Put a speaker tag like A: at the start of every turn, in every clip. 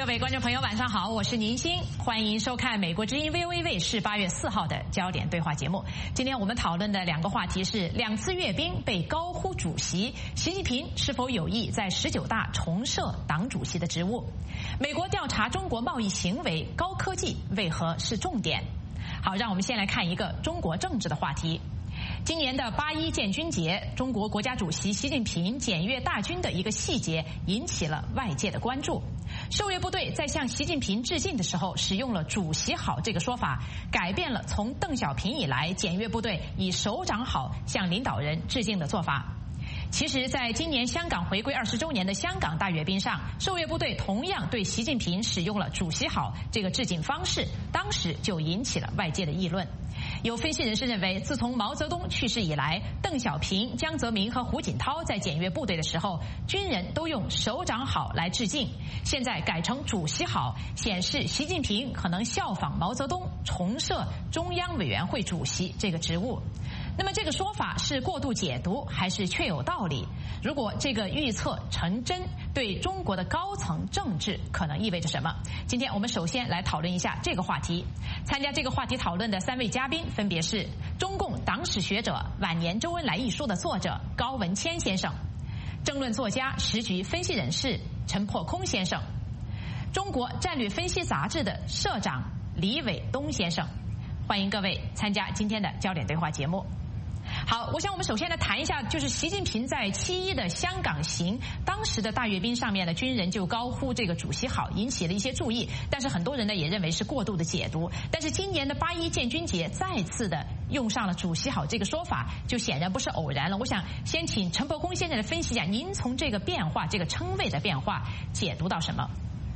A: 位观众朋友，晚上好，我是宁鑫，欢迎收看美国之音 VOA 卫视8月4号的焦点对话节目。今天我们讨论的两个话题是2次阅兵被高呼主席，习近平是否有意在19大重设党主席的职务？美国调查中国贸易行为，高科技为何是重点？好，让我们先来看一个中国政治的话题。今年的8·1建军节，中国国家主席习近平检阅大军的一个细节引起了外界的关注。受阅部队在向习近平致敬的时候使用了主席好这个说法，改变了从邓小平以来检阅部队以首长好向领导人致敬的做法。其实在今年香港回归20周年的香港大阅兵上，受阅部队同样对习近平使用了主席好这个致敬方式，当时就引起了外界的议论。有分析人士认为，自从毛泽东去世以来，邓小平、江泽民和胡锦涛在检阅部队的时候，军人都用首长好来致敬，现在改成主席好，显示习近平可能效仿毛泽东重设中央委员会主席这个职务。那么这个说法是过度解读还是确有道理？如果这个预测成真，对中国的高层政治可能意味着什么？今天我们首先来讨论一下这个话题。参加这个话题讨论的3位嘉宾分别是中共党史学者《晚年周恩来一书》的作者高文谦先生，政论作家、时局分析人士陈破空先生，中国战略分析杂志的社长李伟东先生。欢迎各位参加今天的焦点对话节目。好，我想我们首先来谈一下，就是习近平在7·1的香港行，当时的大阅兵上面的军人就高呼这个主席好，引起了一些注意，但是很多人呢也认为是过度的解读。但是今年的8·1建军节再次的用上了主席好这个说法，就显然不是偶然了。我想先请陈伯空先生来分析一下，您从这个变化，这个称谓的变化解读到什么？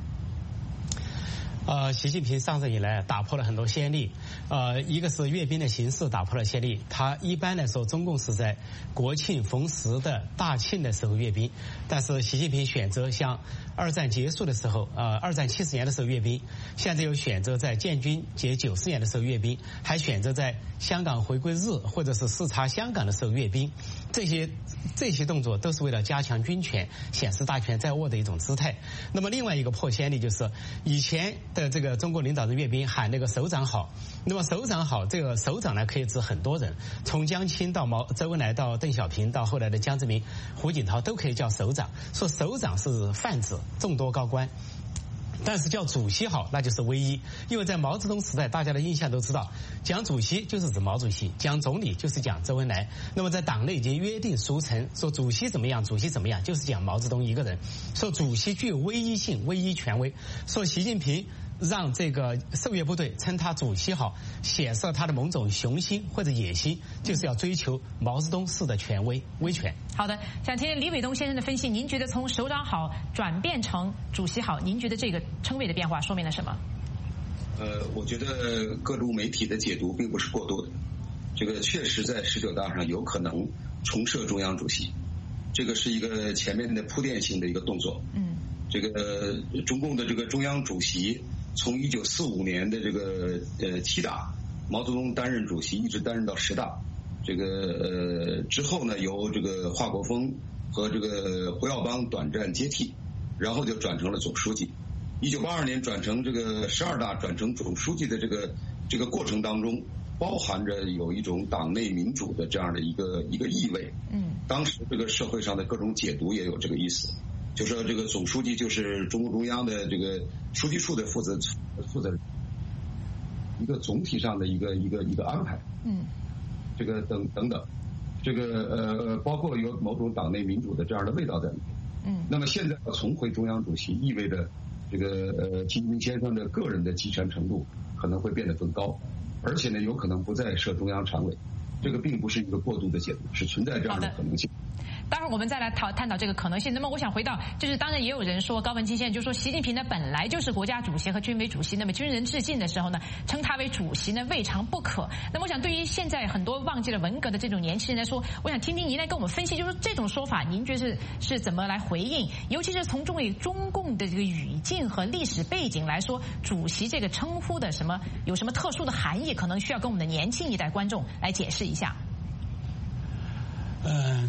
B: 习近平上任以来打破了很多先例，一个是阅兵的形式打破了先例。他一般来说，中共是在国庆逢时的大庆的时候阅兵，但是习近平选择像二战结束的时候，二战70年的时候阅兵，现在又选择在建军节90年的时候阅兵，还选择在香港回归日或者是视察香港的时候阅兵。这些动作都是为了加强军权，显示大权在握的一种姿态。那么另外一个破先例就是以前的这个中国领导人阅兵喊那个首长好，那么首长好，这个首长呢可以指很多人，从江青到周恩来到邓小平到后来的江泽民、胡锦涛都可以叫首长，说首长是泛指众多高官。但是叫主席好，那就是唯一，因为在毛泽东时代，大家的印象都知道，讲主席就是指毛主席，讲总理就是讲周恩来。那么在党内已经约定俗成，说主席怎么样，主席怎么样，就是讲毛泽东一个人。说主席具有唯一性、唯一权威。说习近平让这个受阅部队称他主席好，显示他的某种雄心或者野心，就是要追求毛泽东式的权威、威权。
A: 好的，想听李伟东先生的分析，您觉得从首长好转变成主席好，您觉得这个称谓的变化说明了什么？
C: 我觉得各路媒体的解读并不是过多的，这个确实在19大上有可能重设中央主席，这个是一个前面的铺垫性的一个动作。这个中共的这个中央主席从1945年的这个7大，毛泽东担任主席，一直担任到10大。这个之后呢，由这个华国锋和这个胡耀邦短暂接替，然后就转成了总书记。1982年转成这个12大，转成总书记的这个过程当中，包含着有一种党内民主的这样的一个意味。当时这个社会上的各种解读也有这个意思，就说这个总书记就是中共中央的这个书记处的负责人，一个总体上的一个安排。这个等等，这个包括有某种党内民主的这样的味道在里面。那么现在要重回中央主席，意味着这个习近平先生的个人的集权程度可能会变得更高，而且呢，有可能不再设中央常委。这个并不是一个过度的解读，是存在这样的可能性。
A: 待会儿我们再来探讨这个可能性。那么我想回到，就是当然也有人说，高文清先生就说，习近平呢本来就是国家主席和军委主席，那么军人致敬的时候呢，称他为主席呢未尝不可。那么我想对于现在很多忘记了文革的这种年轻人来说，我想听听您来跟我们分析，就是这种说法，您觉得是怎么来回应？尤其是从中共的这个语境和历史背景来说，主席这个称呼的有什么特殊的含义，可能需要跟我们的年轻一代观众来解释一下。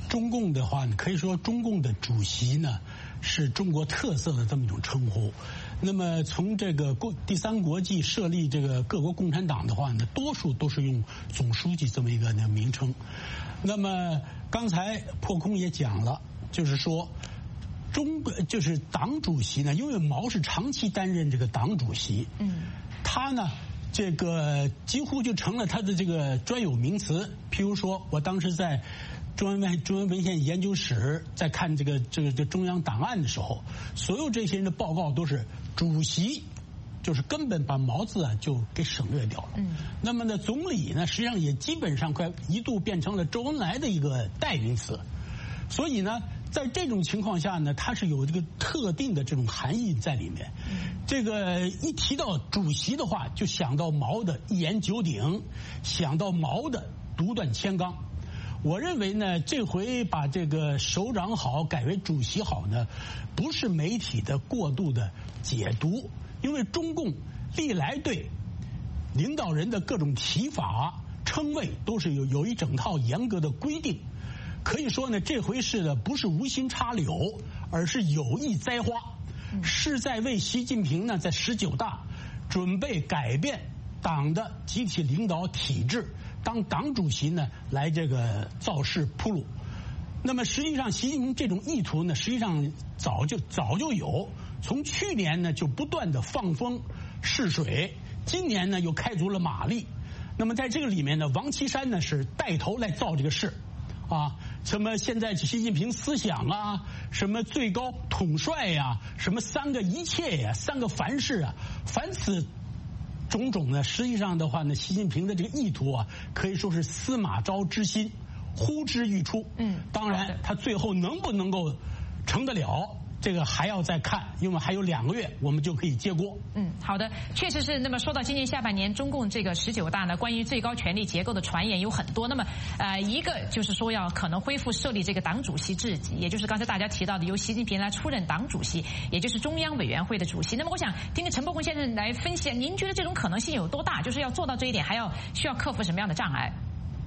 D: 中共的话呢，可以说中共的主席呢是中国特色的这么一种称呼。那么从这个第三国际设立这个各国共产党的话呢，多数都是用总书记这么一个名称。那么刚才破空也讲了，就是说就是党主席呢，因为毛是长期担任这个党主席，他呢这个几乎就成了他的这个专有名词。譬如说我当时在中央文献研究室在看这个中央档案的时候，所有这些人的报告都是主席，就是根本把毛字啊就给省略掉了。那么呢，总理呢，实际上也基本上快一度变成了周恩来的一个代名词。所以呢，在这种情况下呢，它是有这个特定的这种含义在里面。这个一提到主席的话，就想到毛的一言九鼎，想到毛的独断千纲。我认为呢，这回把这个首长好改为主席好呢，不是媒体的过度的解读，因为中共历来对领导人的各种提法称谓都是有一整套严格的规定。可以说呢，这回是的不是无心插柳，而是有意栽花，是在为习近平呢在19大准备改变党的集体领导体制，当党主席呢来这个造势铺路。那么实际上习近平这种意图呢，实际上早就有，从去年呢就不断的放风试水，今年呢又开足了马力。那么在这个里面呢，王岐山呢是带头来造这个势啊，什么现在习近平思想啊，什么最高统帅呀，什么3个一切呀，3个凡是啊，凡此种种呢，实际上的话呢，习近平的这个意图啊，可以说是司马昭之心，呼之欲出。当然他最后能不能够成得了，这个还要再看，因为还有2个月我们就可以接锅。
A: 好的，确实是。那么说到今年下半年中共这个19大呢，关于最高权力结构的传言有很多。那么一个就是说要可能恢复设立这个党主席制，也就是刚才大家提到的由习近平来出任党主席，也就是中央委员会的主席。那么我想听听陈伯宏先生来分析，您觉得这种可能性有多大？就是要做到这一点，还需要克服什么样的障碍？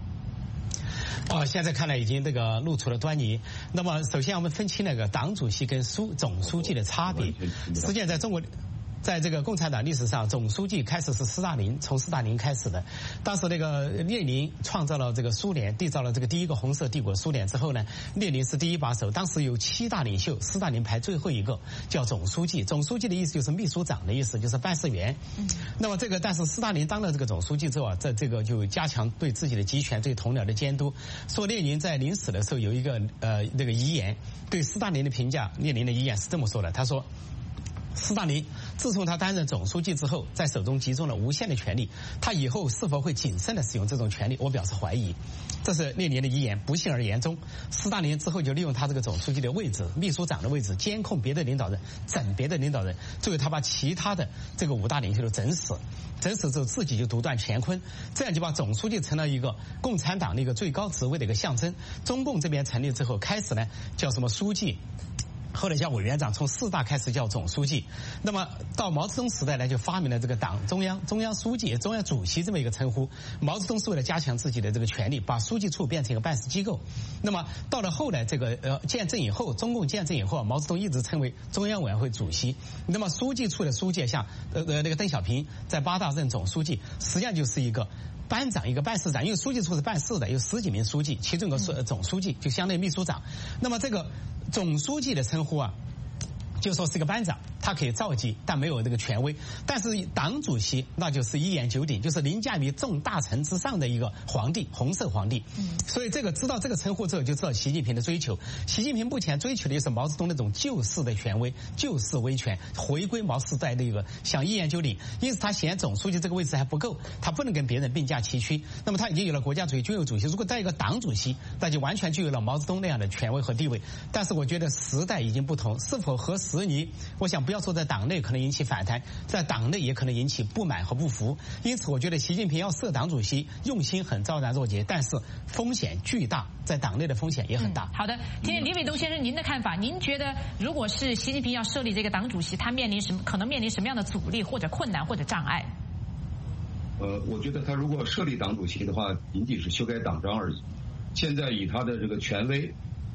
B: 现在看来已经这个露出了端倪。那么首先我们分清那个党主席跟总书记的差别。实际上在中国，在这个共产党历史上，总书记开始是斯大林，从斯大林开始的。当时那个列宁创造了这个苏联，缔造了这个第一个红色帝国苏联之后呢，列宁是第一把手。当时有7大领袖，斯大林排最后一个，叫总书记。总书记的意思就是秘书长的意思，就是办事员。那么但是斯大林当了这个总书记之后啊，这个就加强对自己的集权、对同僚的监督。说列宁在临死的时候有一个那个遗言，对斯大林的评价，列宁的遗言是这么说的，他说：斯大林自从他担任总书记之后，在手中集中了无限的权力，他以后是否会谨慎地使用这种权力，我表示怀疑。这是列宁的遗言。不幸而言中，斯大林之后就利用他这个总书记的位置、秘书长的位置，监控别的领导人，整别的领导人，最后他把其他的这个5大领袖都整死之后自己就独断乾坤，这样就把总书记成了一个共产党的一个最高职位的一个象征。中共这边成立之后，开始呢叫什么书记，后来叫委员长，从4大开始叫总书记。那么到毛泽东时代呢，就发明了这个党中央书记、中央主席这么一个称呼。毛泽东是为了加强自己的这个权力，把书记处变成一个办事机构。那么到了后来这个建政以后，中共建政以后，毛泽东一直称为中央委员会主席。那么书记处的书记像那个邓小平在8大任总书记，实际上就是一个班长，一个办事长，因为书记处是办事的，有10几名书记，其中有个总书记，就相当于秘书长。那么这个总书记的称呼啊，就说是个班长，他可以召集，但没有这个权威。但是党主席那就是一言九鼎，就是凌驾于众大臣之上的一个皇帝，红色皇帝。所以这个知道这个称呼之后，就知道习近平的追求。习近平目前追求的就是毛泽东那种旧式的权威、旧式威权，回归毛时代的一个想一言九鼎。因此他嫌总书记这个位置还不够，他不能跟别人并驾齐驱。那么他已经有了国家主席、军委主席，如果带一个党主席，那就完全具有了毛泽东那样的权威和地位。但是我觉得时代已经不同，是否合时宜，我想不要说在党内可能引起反弹，在党内也可能引起不满和不服。因此我觉得习近平要设党主席，用心很昭然若揭，但是风险巨大，在党内的风险也很大。
A: 好的，听听李伟东先生您的看法，您觉得如果是习近平要设立这个党主席，他可能面临什么样的阻力或者困难或者障碍？
C: 我觉得他如果设立党主席的话，仅仅是修改党章而已。现在以他的这个权威，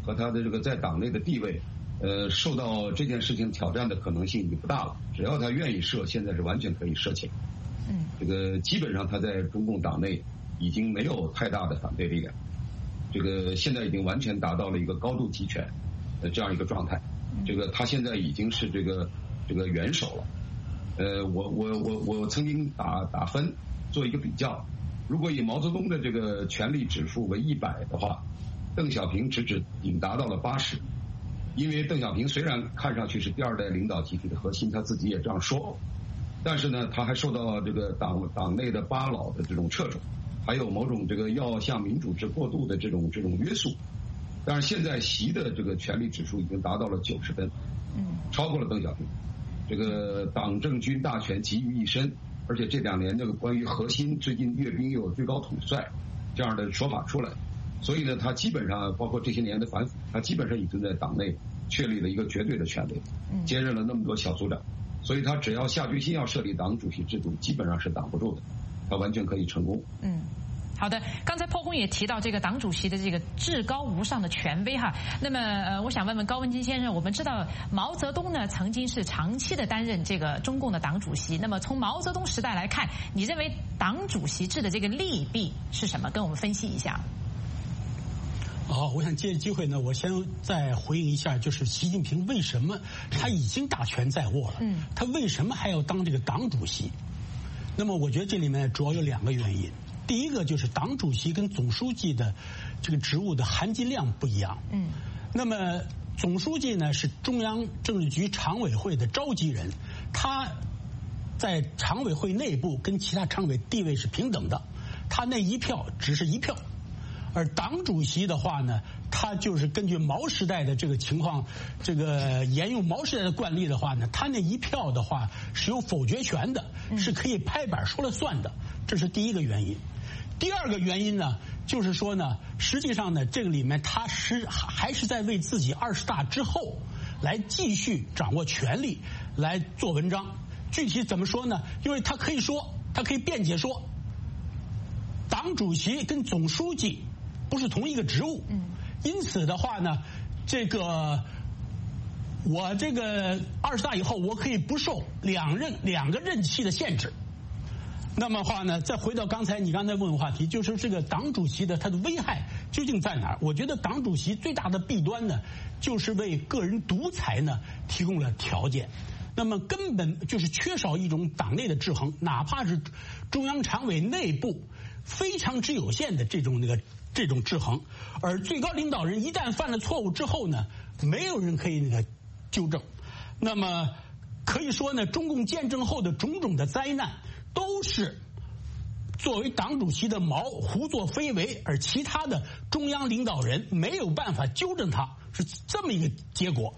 C: 和他的这个在党内的地位，受到这件事情挑战的可能性已经不大了。只要他愿意设，现在是完全可以设起来。这个基本上他在中共党内已经没有太大的反对力量，这个现在已经完全达到了一个高度集权的这样一个状态。这个他现在已经是这个元首了。我曾经打分做一个比较，如果以毛泽东的这个权力指数为100的话，邓小平只达到了80。因为邓小平虽然看上去是第2代领导集体的核心，他自己也这样说，但是呢，他还受到这个党内的8老的这种掣肘，还有某种这个要向民主制过渡的这种约束。但是现在习的这个权力指数已经达到了90分，超过了邓小平。这个党政军大权集于一身，而且这2年这个关于核心，最近阅兵又有最高统帅这样的说法出来，所以呢，他基本上包括这些年的反腐，他基本上已经在党内确立了一个绝对的权威，兼任了那么多小组长，所以他只要下决心要设立党主席制度，基本上是挡不住的，他完全可以成功。
A: 好的，刚才破空也提到这个党主席的这个至高无上的权威哈。那么我想问问高文金先生，我们知道毛泽东呢曾经是长期的担任这个中共的党主席，那么从毛泽东时代来看，你认为党主席制的这个利弊是什么？跟我们分析一下。
D: 我想借着机会呢，我先再回应一下，就是习近平为什么他已经大权在握了，他为什么还要当这个党主席？那么我觉得这里面主要有2个原因。第一个就是党主席跟总书记的这个职务的含金量不一样。那么总书记呢是中央政治局常委会的召集人，他在常委会内部跟其他常委地位是平等的，他那一票只是1票。而党主席的话呢，他就是根据毛时代的这个情况，这个沿用毛时代的惯例的话呢，他那1票的话是有否决权的，是可以拍板说了算的，这是第一个原因。第2个原因呢，就是说呢，实际上呢，这个里面他还是在为自己20大之后来继续掌握权力来做文章。具体怎么说呢？因为他可以辩解说，党主席跟总书记不是同一个职务，因此的话呢，这个我这个20大以后，我可以不受两个任期的限制。那么话呢，再回到你刚才问的话题，就是这个党主席的他的危害究竟在哪儿？我觉得党主席最大的弊端呢，就是为个人独裁呢提供了条件。那么根本就是缺少一种党内的制衡，哪怕是中央常委内部非常之有限的这种制衡，而最高领导人一旦犯了错误之后呢，没有人可以纠正。那么可以说呢，中共建政后的种种的灾难，都是作为党主席的毛胡作非为，而其他的中央领导人没有办法纠正他，是这么一个结果。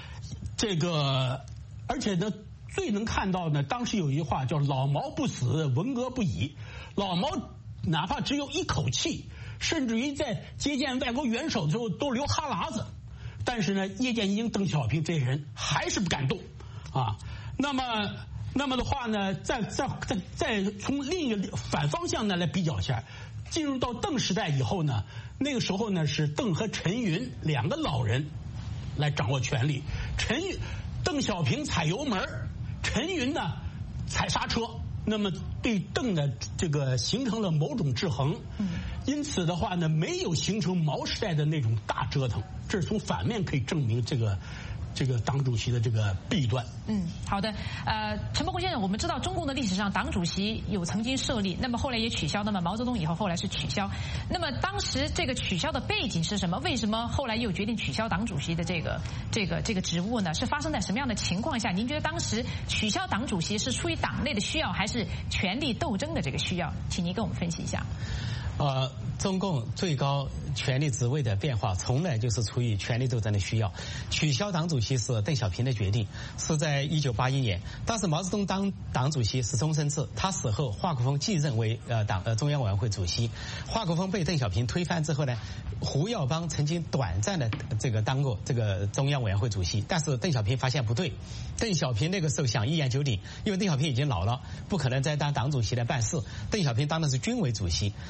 D: 而且呢，最能看到呢，当时有一句话叫老毛不死，文革不已。老毛哪怕只有一口气，甚至于在接见外国元首的时候都流哈喇子，但是呢，叶剑英、邓小平这些人还是不敢动啊。那么的话呢，再从另一个反方向呢来比较一下，进入到邓时代以后呢，那个时候呢是邓和陈云2个老人来掌握权力，邓小平踩油门，陈云呢踩刹车，那么对邓的这个形成了某种制衡，因此的话呢，没有形成毛时代的那种大折腾，这是从反面可以证明这个党主席的这个弊端。
A: 好的，陈伯公先生，我们知道中共的历史上党主席有曾经设立，那么后来也取消，那么毛泽东以后来是取消，那么当时这个取消的背景是什么？为什么后来又决定取消党主席的这个职务呢？是发生在什么样的情况下？您觉得当时取消党主席是出于党内的需要，还是权力斗争的这个需要？请您跟我们分析一下。
B: 中共最高权力职位的变化，从来就是出于权力斗争的需要。取消党主席是邓小平的决定，是在1981年。当时毛泽东当党主席是终身制，他死后华国锋继任为中央委员会主席。华国锋被邓小平推翻之后呢，胡耀邦曾经短暂的当过这个中央委员会主席，但是邓小平发现不对，邓小平那个时候想一言九鼎，因为邓小平已经老了，不可能再当党主席来办事。邓小平当的是军委主席，他把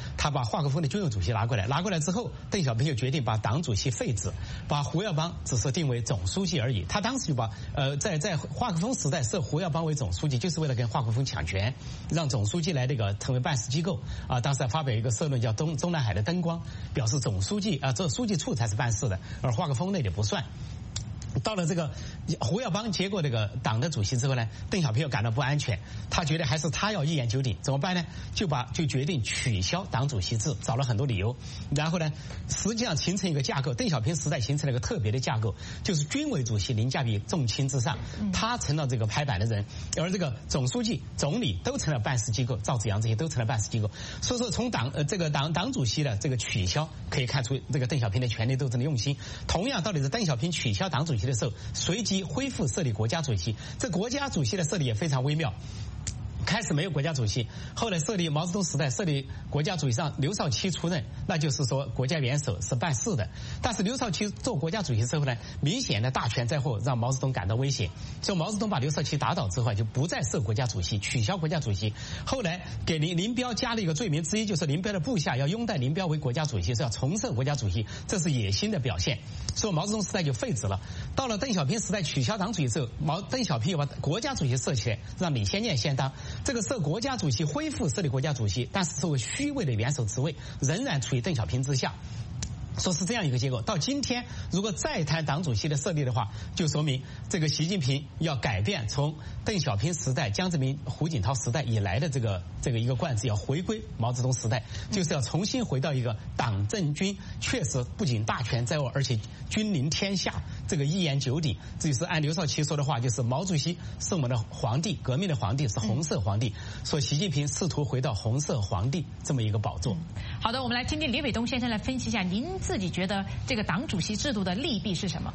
B: 把华国锋的军委主席拿过来之后，邓小平就决定把党主席废止，把胡耀邦只是定为总书记而已。他当时就把在华国锋时代设胡耀邦为总书记，就是为了跟华国锋抢权，让总书记来成为办事机构啊。当时还发表一个社论叫中南海的灯光，表示总书记这书记处才是办事的，而华国锋那里不算。到了这个胡耀邦接过这个党的主席之后呢，邓小平又感到不安全，他觉得还是他要一言九鼎，怎么办呢？就决定取消党主席制，找了很多理由。然后呢，实际上形成一个架构，邓小平时代形成了一个特别的架构，就是军委主席凌驾于重卿之上，他成了这个拍板的人，而这个总书记、总理都成了办事机构，赵紫阳这些都成了办事机构。所以说，从党主席的这个取消，可以看出这个邓小平的权力斗争的用心。同样道理是，邓小平取消党主席的时候，随即恢复设立国家主席。这国家主席的设立也非常微妙。开始没有国家主席，后来设立毛泽东时代设立国家主席上刘少奇出任，那就是说国家元首是办事的。但是刘少奇做国家主席之后呢，明显的大权在握，让毛泽东感到危险，所以毛泽东把刘少奇打倒之后就不再设国家主席，取消国家主席。后来给林彪加了一个罪名之一，就是林彪的部下要拥戴林彪为国家主席，是要重设国家主席，这是野心的表现。所以毛泽东时代就废止了。到了邓小平时代取消党主席之后，邓小平又把国家主席设起来，让李先念先当。这个设国家主席恢复设立国家主席，但是作为虚位的元首职位，仍然处于邓小平之下。说是这样一个结果。到今天，如果再谈党主席的设立的话，就说明这个习近平要改变从邓小平时代、江泽民、胡锦涛时代以来的这个一个惯制，要回归毛泽东时代，就是要重新回到一个党政军确实不仅大权在握，而且君临天下，这个一言九鼎。这就是按刘少奇说的话，就是毛主席是我们的皇帝，革命的皇帝是红色皇帝，所以习近平试图回到红色皇帝这么一个宝座。
A: 好的，我们来听听李伟东先生来分析一下，您自己觉得这个党主席制度的利弊是什么？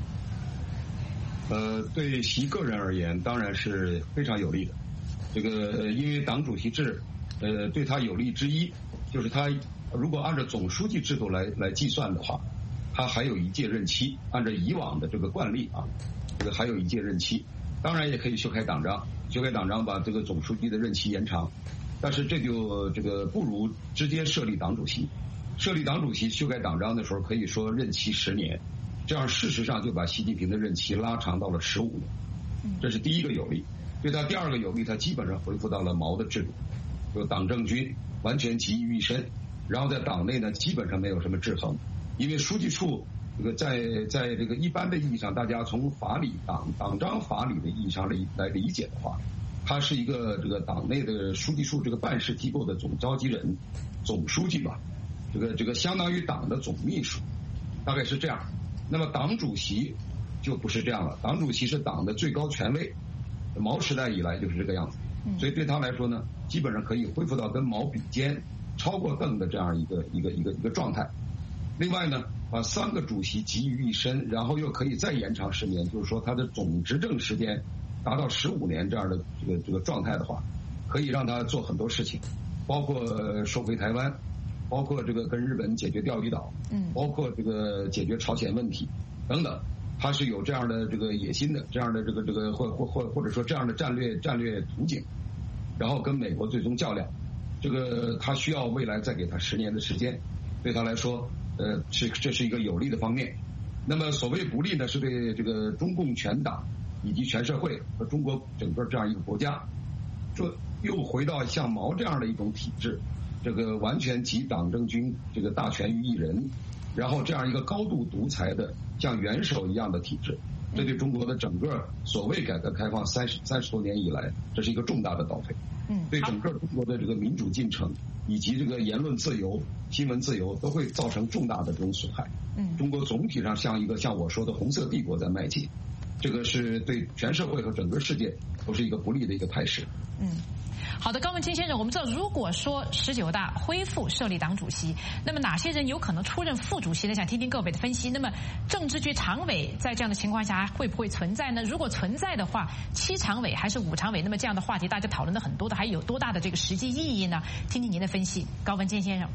C: 对习个人而言，当然是非常有利的。这个因为党主席制，对他有利之一，就是他如果按照总书记制度来计算的话，他还有一届任期，按照以往的这个惯例啊，这个还有一届任期。当然也可以修改党章，把这个总书记的任期延长，但是这个不如直接设立党主席。设立党主席修改党章的时候，可以说任期10年，这样事实上就把习近平的任期拉长到了15年，这是第一个有利。对他第二个有利，他基本上恢复到了毛的制度，就党政军完全集于一身，然后在党内呢基本上没有什么制衡，因为书记处这个在这个一般的意义上，大家从法理党章法理的意义上来理解的话，他是一个这个党内的书记处这个办事机构的总召集人，总书记吧。这个相当于党的总秘书，大概是这样。那么党主席就不是这样了，党主席是党的最高权威，毛时代以来就是这个样子，所以对他来说呢，基本上可以恢复到跟毛比肩，超过邓的这样一个状态。另外呢，把3个主席集于一身，然后又可以再延长10年，就是说他的总执政时间达到15年这样的这个状态的话，可以让他做很多事情，包括收回台湾，包括这个跟日本解决钓鱼岛，包括这个解决朝鲜问题等等，他是有这样的这个野心的，这样的这个或者说这样的战略图景，然后跟美国最终较量，这个他需要未来再给他10年的时间，对他来说，这是一个有利的方面。那么所谓不利呢，是对这个中共全党以及全社会和中国整个这样一个国家，这又回到像毛这样的一种体制。这个完全集党政军这个大权于一人，然后这样一个高度独裁的像元首一样的体制，这对中国的整个所谓改革开放30多年以来，这是一个重大的倒退。对整个中国的这个民主进程以及这个言论自由、新闻自由都会造成重大的这种损害。中国总体上像一个像我说的红色帝国在迈进，这个是对全社会和整个世界都是一个不利的一个态势。
A: 好的，高文清先生，我们知道，如果说19大恢复设立党主席，那么哪些人有可能出任副主席呢？想听听各位的分析。那么政治局常委在这样的情况下会不会存在呢？如果存在的话，7常委还是5常委？那么这样的话题大家讨论的很多的，还有多大的这个实际意义呢？听听您的分析，高文清先生。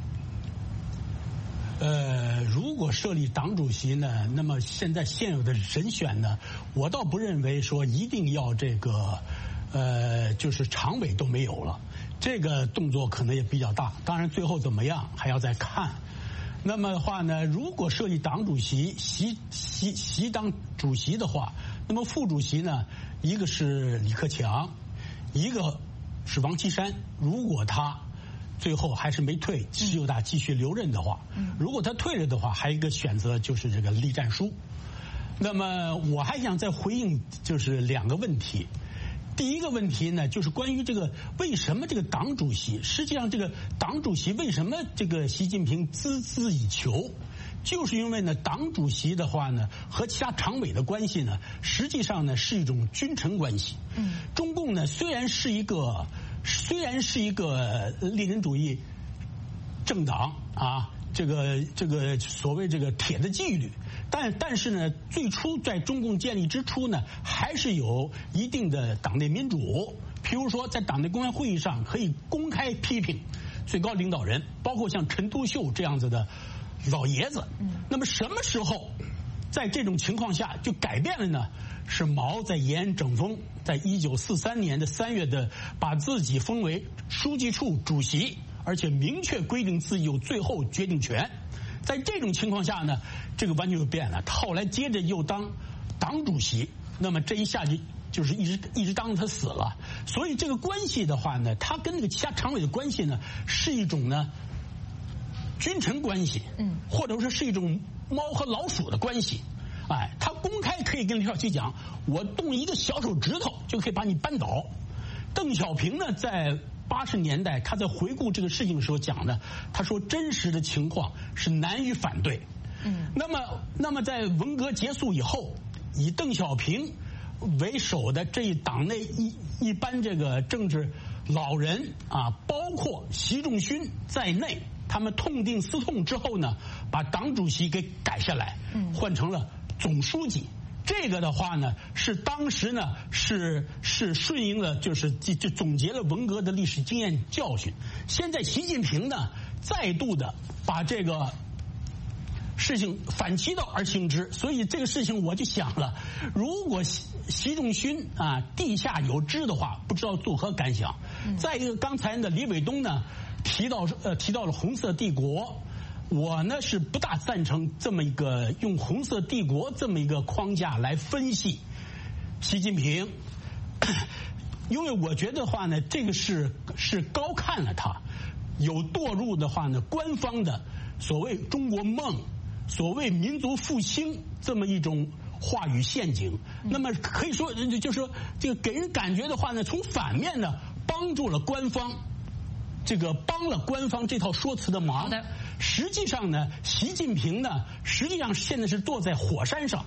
D: 如果设立党主席呢，那么现有的人选呢，我倒不认为说一定要这个。就是常委都没有了， 这个动作可能也比较大。当然最后怎么样还要再看。那么的话呢，如果设立党主席习党主席的话，那么副主席呢，一个是李克强，一个是王岐山。如果他最后还是没退，习友大继续留任的话，如果他退了的话，还有一个选择就是这个栗战书。那么我还想再回应就是2个问题。第一个问题呢，就是关于这个为什么这个党主席，实际上这个党主席为什么这个习近平孜孜以求，就是因为呢，党主席的话呢和其他常委的关系呢，实际上呢是一种君臣关系。中共呢虽然是一个立人主义政党啊，这个所谓这个铁的纪律。但是呢，最初在中共建立之初呢，还是有一定的党内民主。譬如说，在党内公开会议上可以公开批评最高领导人，包括像陈独秀这样子的老爷子。那么什么时候在这种情况下就改变了呢？是毛在延安整风，在1943年的3月的把自己封为书记处主席，而且明确规定自己有最后决定权。在这种情况下呢，这个完全就变了。他后来接着又当党主席，那么这一下就是一直当他死了。所以这个关系的话呢，他跟那个其他常委的关系呢，是一种呢君臣关系，或者说是一种猫和老鼠的关系。他公开可以跟李少奇讲，我动一个小手指头就可以把你扳倒。邓小平呢，在80年代他在回顾这个事情的时候讲呢，他说真实的情况是难于反对。那么在文革结束以后，以邓小平为首的这一党内一般这个政治老人啊，包括习仲勋在内，他们痛定思痛之后呢，把党主席给改下来，换成了总书记。这个的话呢，是当时呢是顺应了，就总结了文革的历史经验教训。现在习近平呢再度的把这个事情反其道而行之，所以这个事情我就想了，如果习仲勋地下有知的话，不知道作何感想。再一个，刚才呢李伟东呢提到了红色帝国。我呢是不大赞成这么一个用红色帝国这么一个框架来分析习近平，因为我觉得话呢，这个是高看了他，有堕入的话呢官方的所谓中国梦、所谓民族复兴这么一种话语陷阱。那么可以说就是说这个给人感觉的话呢，从反面呢帮助了官方，帮了官方这套说辞的忙。实际上呢，习近平呢，实际上现在是坐在火山上，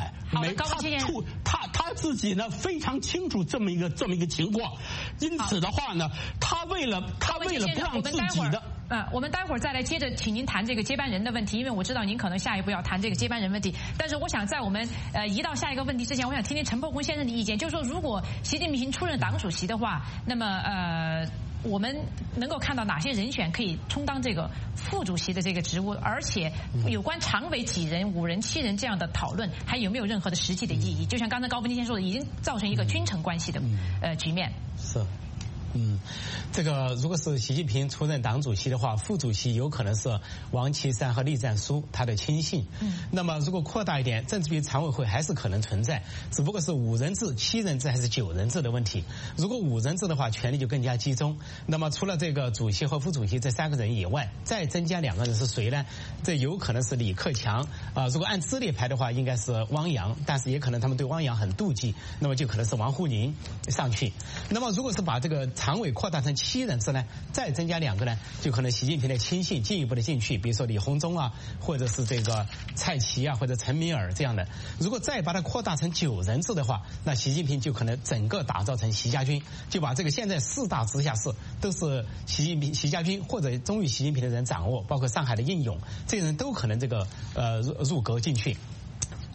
D: 他自己呢非常清楚这么一个情况，因此的话呢，他为了不让自己的。
A: 我们待会儿再来接着请您谈这个接班人的问题，因为我知道您可能下一步要谈这个接班人问题。但是我想在我们移到下一个问题之前，我想听听陈伯宏先生的意见，就是说，如果习近平出任党主席的话，那么我们能够看到哪些人选可以充当这个副主席的这个职务，而且有关常委几人、5人、7人这样的讨论，还有没有任何的实际的意义？就像刚才高峰先生说的，已经造成一个君臣关系的局面。
B: 是。这个如果是习近平出任党主席的话，副主席有可能是王岐山和栗战书他的亲信。那么如果扩大一点，政治局常委会还是可能存在，只不过是5人制、7人制还是9人制的问题。如果5人制的话，权力就更加集中。那么除了这个主席和副主席这3个人以外，再增加2个人是谁呢？这有可能是李克强如果按资历排的话，应该是汪洋，但是也可能他们对汪洋很妒忌，那么就可能是王沪宁上去。那么如果是把这个常委扩大成7人制呢，再增加2个呢，就可能习近平的亲信进一步的进去，比如说李鸿忠或者是这个蔡奇或者陈敏尔这样的。如果再把它扩大成9人制的话，那习近平就可能整个打造成习家军，就把这个现在4大直辖市都是习家军或者忠于习近平的人掌握，包括上海的应勇，这些人都可能这个入阁进去。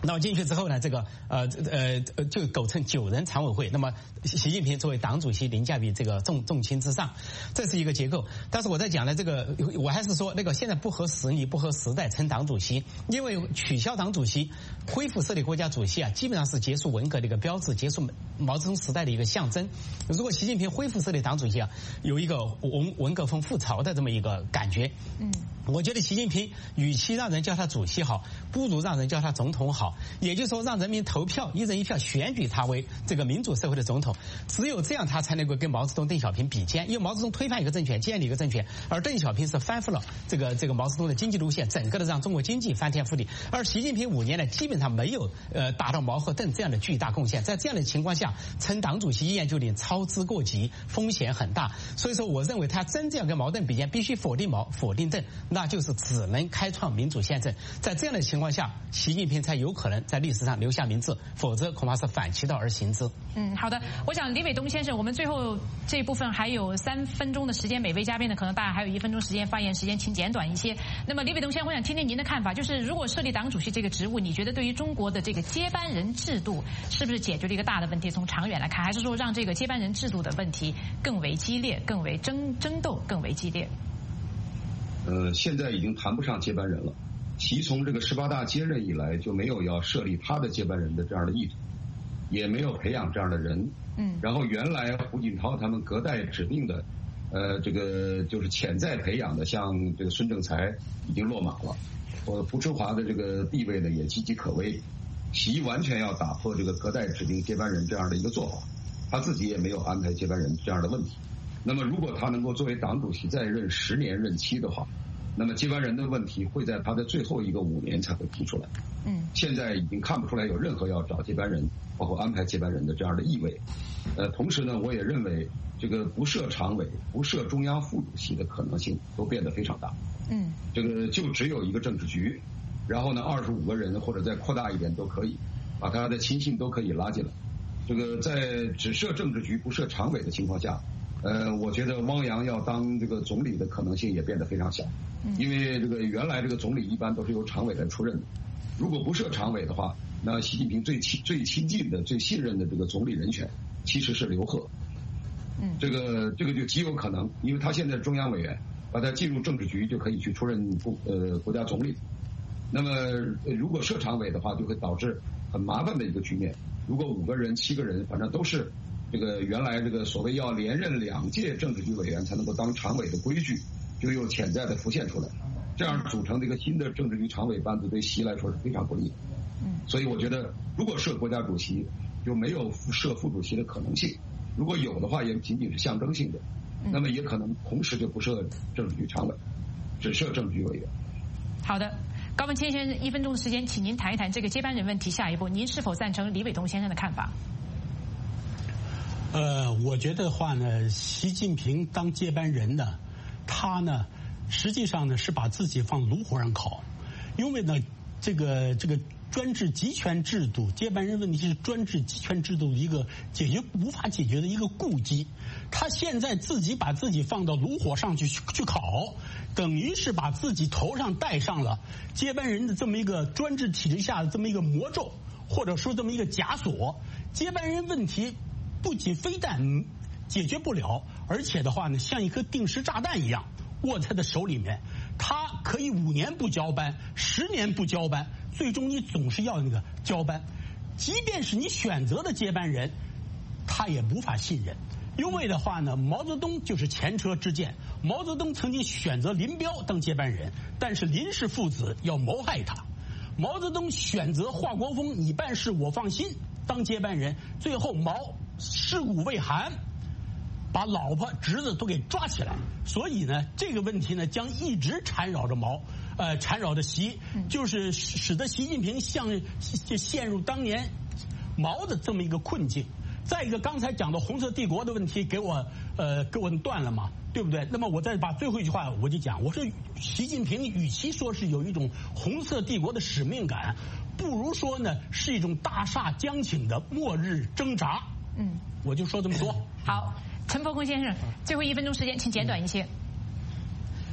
B: 那么进去之后呢，这个就构成9人常委会。那么习近平作为党主席凌驾于这个众卿之上，这是一个结构。但是我在讲的这个，我还是说那个现在不合时宜、不合时代称党主席，因为取消党主席、恢复设立国家主席啊，基本上是结束文革的一个标志，结束毛泽东时代的一个象征。如果习近平恢复设立党主席啊，有一个文革风复朝的这么一个感觉。我觉得习近平与其让人叫他主席好，不如让人叫他总统好。也就是说，让人民投票，1人1票选举他为这个民主社会的总统。只有这样，他才能够跟毛泽东、邓小平比肩。因为毛泽东推翻一个政权，建立一个政权，而邓小平是翻覆了这个毛泽东的经济路线，整个的让中国经济翻天覆地。而习近平5年呢，基本上没有达到毛和邓这样的巨大贡献。在这样的情况下，称党主席一言九鼎，操之过急，风险很大。所以说，我认为他真正要跟毛邓比肩，必须否定毛，否定邓，那就是只能开创民主宪政。在这样的情况下，习近平才有可能在历史上留下名字，否则恐怕是反其道而行之。
A: 好的，我想李伟东先生，我们最后这一部分还有3分钟的时间，每位嘉宾呢可能大概还有1分钟时间发言时间，请简短一些。那么李伟东先生，我想听听您的看法，就是如果设立党主席这个职务，你觉得对于中国的这个接班人制度是不是解决了一个大的问题？从长远来看，还是说让这个接班人制度的问题更为激烈、更为争斗、更为激烈？
C: 现在已经谈不上接班人了。习从这个18大接任以来就没有要设立他的接班人的这样的意图，也没有培养这样的人。然后原来胡锦涛他们隔代指定的，这个就是潜在培养的，像这个孙政才已经落马了，胡春华的这个地位呢也岌岌可危。习完全要打破这个隔代指定接班人这样的一个做法，他自己也没有安排接班人这样的问题。那么如果他能够作为党主席再任10年任期的话，那么接班人的问题会在他的最后一个5年才会提出来。现在已经看不出来有任何要找接班人，包括安排接班人的这样的意味。同时呢，我也认为这个不设常委、不设中央副主席的可能性都变得非常大。这个就只有一个政治局，然后呢25个人或者再扩大一点都可以，把他的亲信都可以拉进来。这个在只设政治局不设常委的情况下，我觉得汪洋要当这个总理的可能性也变得非常小。因为这个原来这个总理一般都是由常委来出任的，如果不设常委的话，那习近平最亲近的、最信任的这个总理人选其实是刘鹤。这个就极有可能，因为他现在中央委员，把他进入政治局就可以去出任国家总理。那么如果设常委的话，就会导致很麻烦的一个局面。如果5个人、7个人，反正都是这个原来这个所谓要连任2届政治局委员才能够当常委的规矩，就又潜在的浮现出来，这样组成这个新的政治局常委班子对习来说是非常不利。所以我觉得，如果设国家主席，就没有设副主席的可能性；如果有的话，也仅仅是象征性的。那么也可能同时就不设政治局常委，只设政治局委员。
A: 好的，高文谦先生，1分钟的时间，请您谈一谈这个接班人问题。下一步，您是否赞成李伟东先生的看法？
D: 我觉得话呢，习近平当接班人呢，他呢，实际上呢是把自己放炉火上烤，因为呢，这个专制集权制度，接班人问题是专制集权制度的一个无法解决的一个痼疾。他现在自己把自己放到炉火上去烤，等于是把自己头上戴上了接班人的这么一个专制体制下的这么一个魔咒，或者说这么一个枷锁。接班人问题不仅非但解决不了，而且的话呢，像一颗定时炸弹一样握在他的手里面。他可以5年不交班，10年不交班，最终你总是要那个交班。即便是你选择的接班人，他也无法信任。因为的话呢，毛泽东就是前车之鉴。毛泽东曾经选择林彪当接班人，但是林氏父子要谋害他。毛泽东选择华国锋，你办事我放心当接班人，最后毛尸骨未寒，把老婆侄子都给抓起来。所以呢，这个问题呢将一直缠绕着缠绕着习，就是使得习近平陷入当年毛的这么一个困境。再一个，刚才讲的红色帝国的问题给我断了嘛，对不对？那么我再把最后一句话我就讲，我说习近平与其说是有一种红色帝国的使命感，不如说呢是一种大厦将倾的末日挣扎。我就说这么多。
A: 好，陈伯公先生，最后1分钟时间，请简短一些。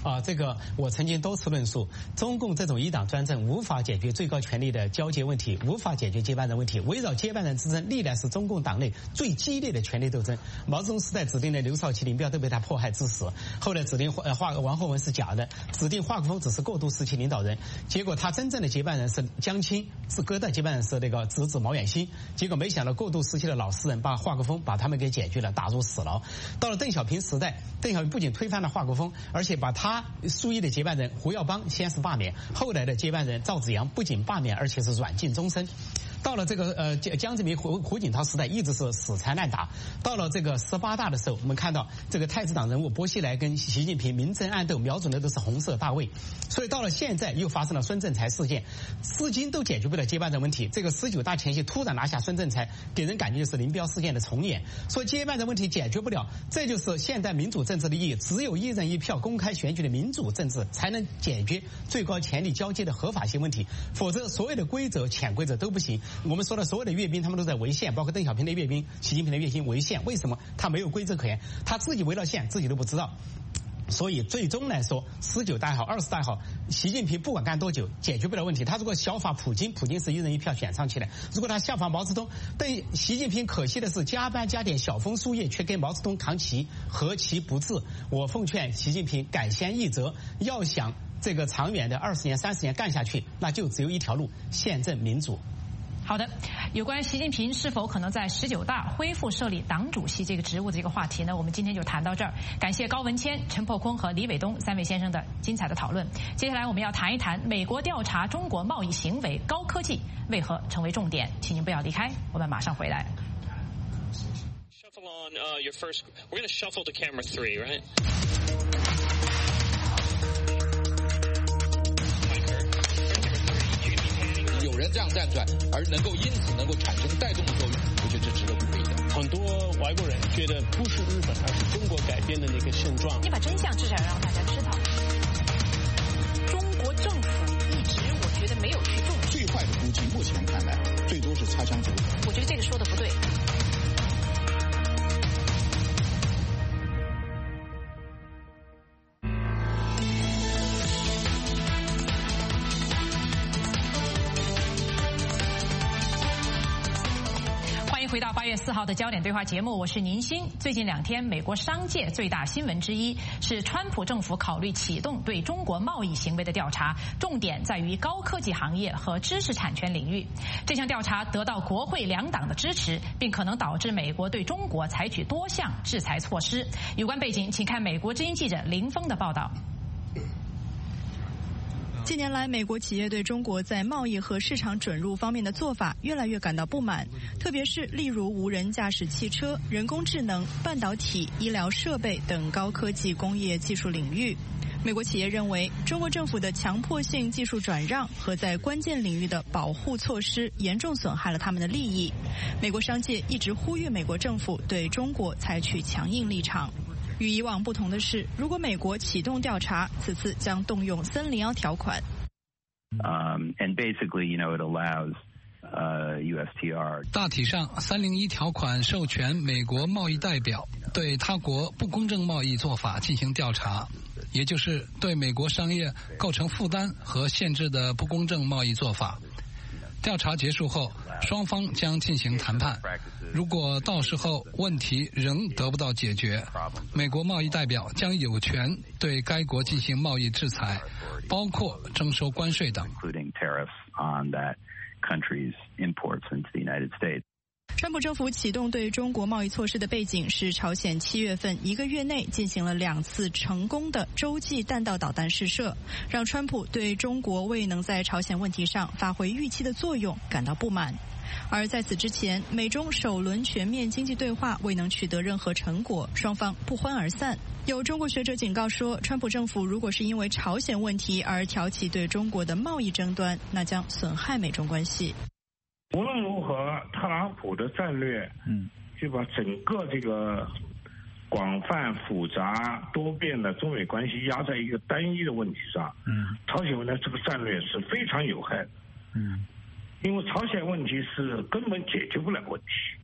B: 这个我曾经多次论述，中共这种一党专政无法解决最高权力的交接问题，无法解决接班人问题。围绕接班人之争，历来是中共党内最激烈的权力斗争。毛泽东时代指定的刘少奇、林彪都被他迫害致死，后来指定王厚文是假的，指定华国锋只是过渡时期领导人，结果他真正的接班人是江青，是隔代接班人是那个侄子毛远新，结果没想到过渡时期的老实人把华国锋把他们给解决了，打入死牢。到了邓小平时代，邓小平不仅推翻了华国锋，而且把他苏一的接班人胡耀邦先是罢免，后来的接班人赵紫阳不仅罢免，而且是软禁终身。到了这个江泽民、胡锦涛时代，一直是死缠烂打。到了这个18大的时候，我们看到这个太子党人物薄熙来跟习近平明争暗斗，瞄准的都是红色大卫。所以到了现在，又发生了孙政才事件，至今都解决不了接班人问题。这个19大前夕突然拿下孙政才，给人感觉就是林彪事件的重演。所以接班人问题解决不了，这就是现代民主政治的意义。只有一人一票公开选举的民主政治，才能解决最高权力交接的合法性问题。否则，所有的规则、潜规则都不行。我们说的所有的阅兵，他们都在违宪，包括邓小平的阅兵、习近平的阅兵违宪。为什么？他没有规则可言，他自己违了宪，自己都不知道。所以最终来说，19大也好，20大也好，习近平不管干多久，解决不了问题。他如果效法普京，普京是一人一票选上去的；如果他效法毛泽东，对习近平可惜的是加班加点小风书业，却跟毛泽东扛旗，何其不智！我奉劝习近平改弦易辙，要想这个长远的20年、30年干下去，那就只有一条路：宪政民主。
A: 好的，有关习近平是否可能在19大恢复设立党主席这个职务的这个话题呢，我们今天就谈到这儿。感谢高文谦、陈破空和李伟东3位先生的精彩的讨论。接下来我们要谈一谈美国调查中国贸易行为高科技为何成为重点，请您不要离开，我们马上回来。
E: Shuffle on your first. We're going to shuffle to camera 3, right?
F: 有人这样站出来，而因此能够产生带动的作用，我觉得这值得鼓励的。
G: 很多外国人觉得不是日本，而是中国改变的那个现状。
A: 你把真相至少要让大家知道。中国政府一直我觉得没有去重视。
F: 最坏的估计，目前看来，最多是擦枪走火。
A: 我觉得这个说的不对。回到8月4号的焦点对话节目，我是宁鑫。最近2天，美国商界最大新闻之一是川普政府考虑启动对中国贸易行为的调查，重点在于高科技行业和知识产权领域。这项调查得到国会2党的支持，并可能导致美国对中国采取多项制裁措施。有关背景，请看美国之音记者林峰的报道。
H: 近年来，美国企业对中国在贸易和市场准入方面的做法越来越感到不满，特别是例如无人驾驶汽车、人工智能、半导体、医疗设备等高科技工业技术领域。美国企业认为，中国政府的强迫性技术转让和在关键领域的保护措施严重损害了他们的利益。美国商界一直呼吁美国政府对中国采取强硬立场。与以往不同的是，如果美国启动调查，此次将动用301条款。
I: And basically, it allows USTR.
J: 大体上，301条款授权美国贸易代表对他国不公正贸易做法进行调查，也就是对美国商业构成负担和限制的不公正贸易做法。调查结束后，双方将进行谈判。如果到时候问题仍得不到解决，美国贸易代表将有权对该国进行贸易制裁，包括征收关税等。
H: 川普政府启动对中国贸易措施的背景是朝鲜7月份1个月内进行了2次成功的洲际弹道导弹试射，让川普对中国未能在朝鲜问题上发挥预期的作用感到不满。而在此之前，美中首轮全面经济对话未能取得任何成果，双方不欢而散。有中国学者警告说，川普政府如果是因为朝鲜问题而挑起对中国的贸易争端，那将损害美中关系。
K: 无论如何，特朗普的战略，就把整个这个广泛、复杂、多变的中美关系压在一个单一的问题上。朝鲜问题这个战略是非常有害的。因为朝鲜问题是根本解决不了问题。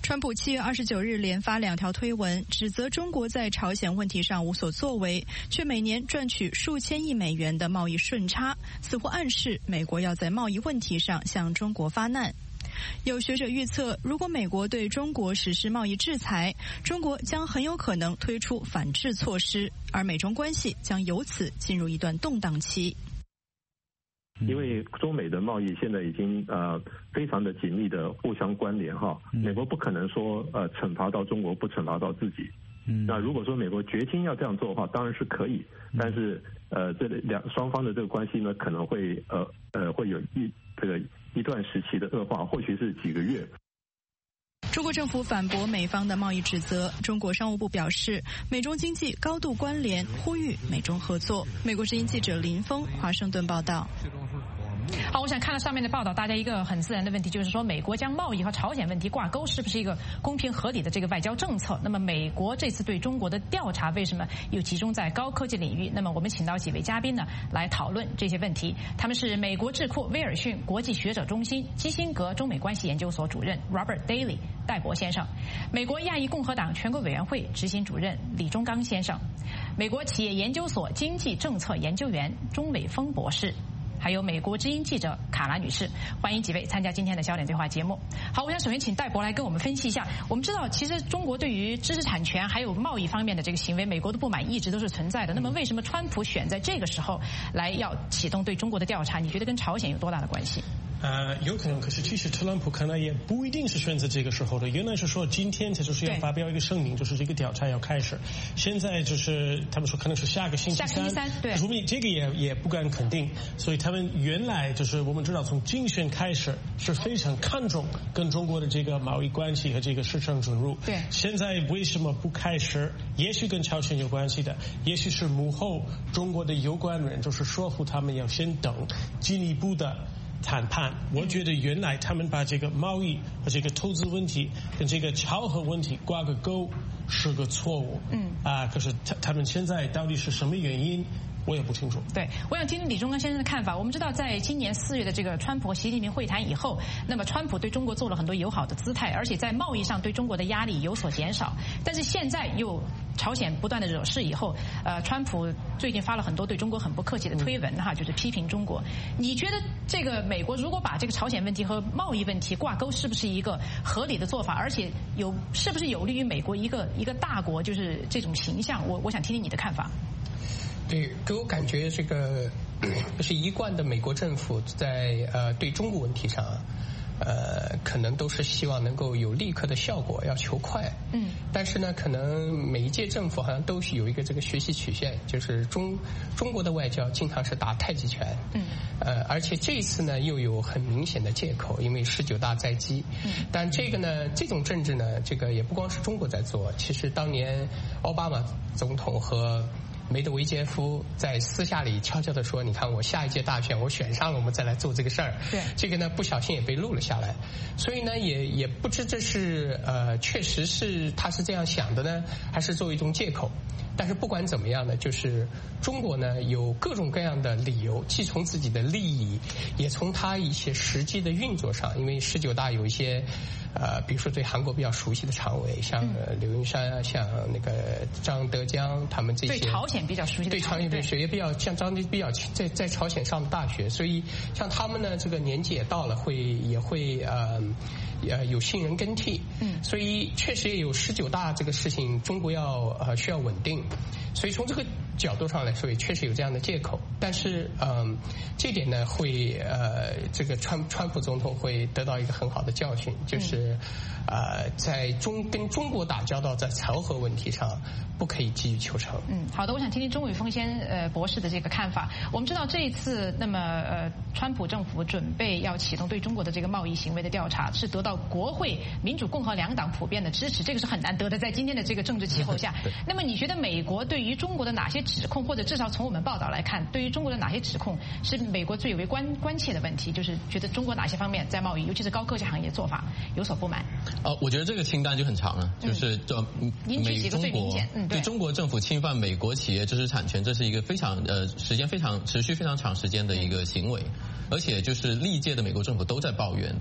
H: 川普7月29日连发2条推文，指责中国在朝鲜问题上无所作为，却每年赚取数千亿美元的贸易顺差，似乎暗示美国要在贸易问题上向中国发难。有学者预测，如果美国对中国实施贸易制裁，中国将很有可能推出反制措施，而美中关系将由此进入一段动荡期。
L: 因为中美的贸易现在已经非常的紧密的互相关联哈，美国不可能说惩罚到中国不惩罚到自己。那如果说美国决心要这样做的话，当然是可以，但是这双方的这个关系呢，可能会会有一段时期的恶化，或许是几个月。
H: 中国政府反驳美方的贸易指责。中国商务部表示，美中经济高度关联，呼吁美中合作。美国之音记者林峰华盛顿报道。
A: 好，我想看到上面的报道，大家一个很自然的问题就是说，美国将贸易和朝鲜问题挂钩，是不是一个公平合理的这个外交政策？那么，美国这次对中国的调查为什么又集中在高科技领域？那么，我们请到几位嘉宾呢，来讨论这些问题。他们是美国智库威尔逊国际学者中心基辛格中美关系研究所主任 Robert Daly 戴博先生，美国亚裔共和党全国委员会执行主任李忠刚先生，美国企业研究所经济政策研究员钟伟峰博士，还有美国之音记者卡拉女士。欢迎几位参加今天的焦点对话节目。好，我想首先请戴博来跟我们分析一下。我们知道，其实中国对于知识产权还有贸易方面的这个行为，美国的不满一直都是存在的。那么，为什么川普选在这个时候来要启动对中国的调查？你觉得跟朝鲜有多大的关系？
G: 有可能，可是其实特朗普可能也不一定是选择这个时候的。原来是说今天他就是要发表一个声明，就是这个调查要开始。现在就是他们说可能是下个星期三，
A: 对，
G: 可是我们这个也不敢肯定。所以他们原来就是我们知道从竞选开始是非常看重跟中国的这个贸易关系和这个市场准入。
A: 对，
G: 现在为什么不开始？也许跟朝鲜有关系的，也许是幕后中国的有关人就是说服他们要先等进一步的谈判。我觉得原来他们把这个贸易和这个投资问题跟这个巧合问题挂个钩是个错误。可是他们现在到底是什么原因？我也不清楚。
A: 对，我想听李忠刚先生的看法。我们知道，在今年4月的这个川普和习近平会谈以后，那么川普对中国做了很多友好的姿态，而且在贸易上对中国的压力有所减少。但是现在又朝鲜不断的惹事以后，川普最近发了很多对中国很不客气的推文就是批评中国。你觉得这个美国如果把这个朝鲜问题和贸易问题挂钩，是不是一个合理的做法？而且是不是有利于美国一个大国就是这种形象？我想听听你的看法。
M: 对，给我感觉这个是一贯的美国政府在对中国问题上，可能都是希望能够有立刻的效果，要求快。但是呢，可能每一届政府好像都是有一个这个学习曲线，就是中国的外交经常是打太极拳。而且这一次呢又有很明显的借口，因为19大在即。但这个呢，这种政治呢，这个也不光是中国在做，其实当年奥巴马总统和梅德韦杰夫在私下里悄悄地说：“你看，我下一届大选我选上了，我们再来做这个事儿。”
A: 对，
M: 这个呢不小心也被录了下来，所以呢也不知这是确实是他是这样想的呢，还是作为一种借口。但是不管怎么样呢，就是中国呢有各种各样的理由，既从自己的利益，也从他一些实际的运作上。因为19大有一些比如说对韩国比较熟悉的常委，像刘云山啊，像那个张德江，他们这些
A: 对朝鲜比较熟悉的常委，
M: 对朝鲜也比较像张比较在朝鲜上的大学，所以像他们呢，这个年纪也到了，也会有新人更替。所以确实也有19大这个事情，中国需要稳定。所以从这个角度上来说，也确实有这样的借口。但是这点呢会这个川普总统会得到一个很好的教训，就是在跟中国打交道，在朝核问题上不可以急于求成。
A: 好的，我想听听钟伟峰博士的这个看法。我们知道这一次，那么川普政府准备要启动对中国的这个贸易行为的调查，是得到国会民主共和两党普遍的支持，这个是很难得的，在今天的这个政治气候下。那么你觉得美国对于中国的哪些指控，或者至少从我们报道来看，对于中国的哪些指控是美国最为关切的问题？就是觉得中国哪些方面在贸易，尤其是高科技行业做法有所不满？
N: 我觉得这个清单就很长了，就是美中国对中国政府侵犯美国企业知识产权，这是一个非常持续非常长时间的一个行为，而且就是历届的美国政府都在抱怨的。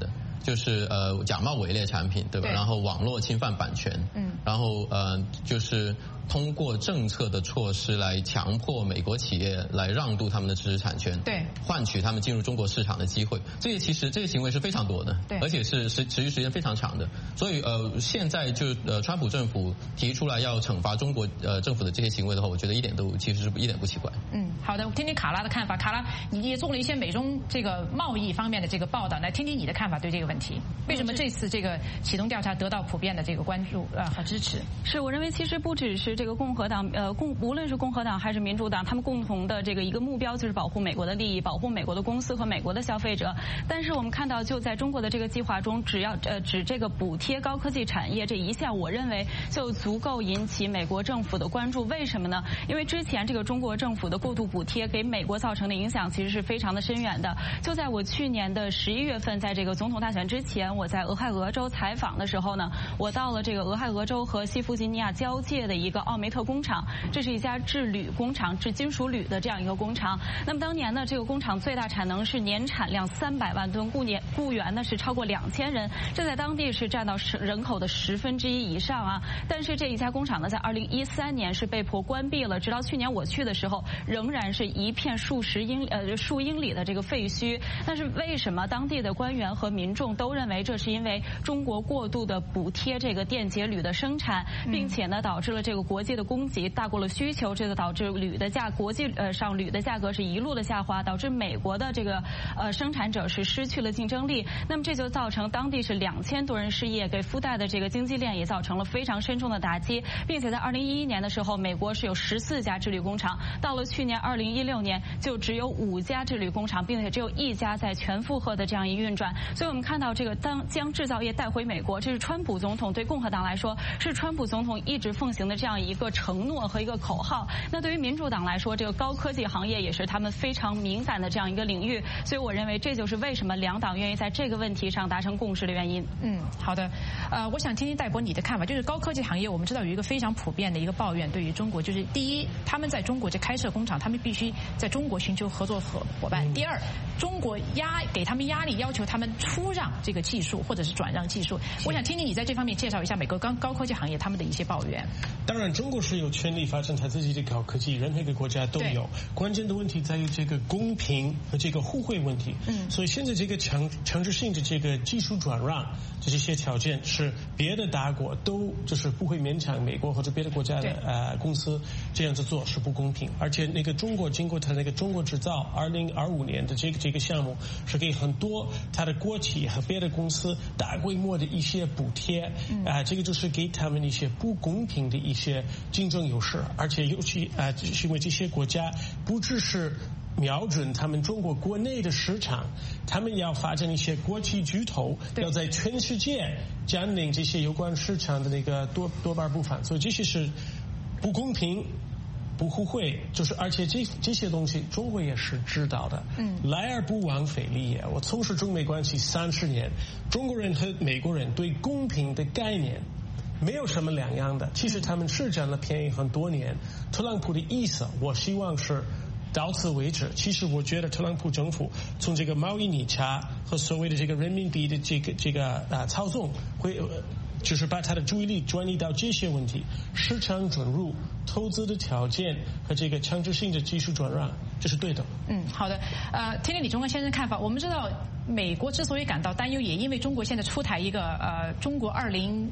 N: 就是假冒伪劣产品，对吧？然后网络侵犯版权，然后就是通过政策的措施来强迫美国企业来让渡他们的知识产权，
A: 对，
N: 换取他们进入中国市场的机会。这些行为是非常多的，
A: 对，
N: 而且是持续时间非常长的。所以现在就川普政府提出来要惩罚中国政府的这些行为的话，我觉得其实是一点不奇怪。
A: 好的，我听听卡拉的看法。卡拉，你也做了一些美中这个贸易方面的这个报道，来听听你的看法对这个问题。为什么这次这个启动调查得到普遍的这个关注和支持？
O: 是我认为其实不只是这个共和党，无论是共和党还是民主党，他们共同的这个一个目标就是保护美国的利益，保护美国的公司和美国的消费者。但是我们看到，就在中国的这个计划中，只这个补贴高科技产业这一项，我认为就足够引起美国政府的关注。为什么呢？因为之前这个中国政府的过度补贴给美国造成的影响其实是非常的深远的。就在我去年的11月份，在这个总统大选之前，我在俄亥俄州采访的时候呢，我到了这个俄亥俄州和西弗吉尼亚交界的一个奥梅特工厂，这是一家制铝工厂，制金属铝的这样一个工厂。那么当年呢，这个工厂最大产能是年产量300万吨，雇员呢是超过2000人，这在当地是占到人口的1/10以上啊。但是这一家工厂呢，在2013年是被迫关闭了，直到去年我去的时候，仍然是一片数英里的这个废墟。但是为什么当地的官员和民众都认为这是因为中国过度的补贴这个电解铝的生产，并且呢导致了这个国际的供给大过了需求，这个导致国际上铝的价格是一路的下滑，导致美国的这个生产者是失去了竞争力。那么这就造成当地是2000多人失业，给附带的这个经济链也造成了非常深重的打击，并且在2011年的时候，美国是有14家制铝工厂，到了去年2016年就只有5家制铝工厂，并且只有1家在全负荷的这样一运转。所以我们看到这个将制造业带回美国，这是川普总统对共和党来说是川普总统一直奉行的这样一个承诺和一个口号。那对于民主党来说，这个高科技行业也是他们非常敏感的这样一个领域。所以我认为这就是为什么两党愿意在这个问题上达成共识的原因。
A: 好的，我想听听戴博你的看法，就是高科技行业我们知道有一个非常普遍的一个抱怨，对于中国就是第一，他们在中国这开设工厂，他们必须在中国寻求合作伙伴；第二，中国给他们压力，要求他们出让这个技术或者是转让技术。我想听听你在这方面介绍一下美国高科技行业他们的一些抱怨。
G: 当然，中国是有权利发展他自己的高科技，任何一个国家都有。关键的问题在于这个公平和这个互惠问题。所以现在这个强制性的这个技术转让这些条件是别的大国都就是不会勉强美国或者别的国家的公司这样子做是不公平。而且那个中国经过他那个中国制造2025年的这个项目是给很多他的国企和别的公司大规模的一些补贴，这个就是给他们一些不公平的一些竞争优势。而且尤其是因为这些国家不只是瞄准他们中国国内的市场，他们要发展一些国际巨头，要在全世界占领这些有关市场的那个多半部分。所以这些是不公平不互惠，就是而且这些东西中国也是知道的。来而不往非礼也。我从事中美关系30年，中国人和美国人对公平的概念没有什么两样的。其实他们是占了便宜很多年。特朗普的意思，我希望是到此为止。其实我觉得特朗普政府从这个贸易逆差和所谓的这个人民币的这个操纵会就是把他的注意力转移到这些问题，市场准入、投资的条件和这个强制性的技术转让，这是对的。
A: 好的，听听李忠刚先生看法。我们知道美国之所以感到担忧，也因为中国现在出台一个中国2025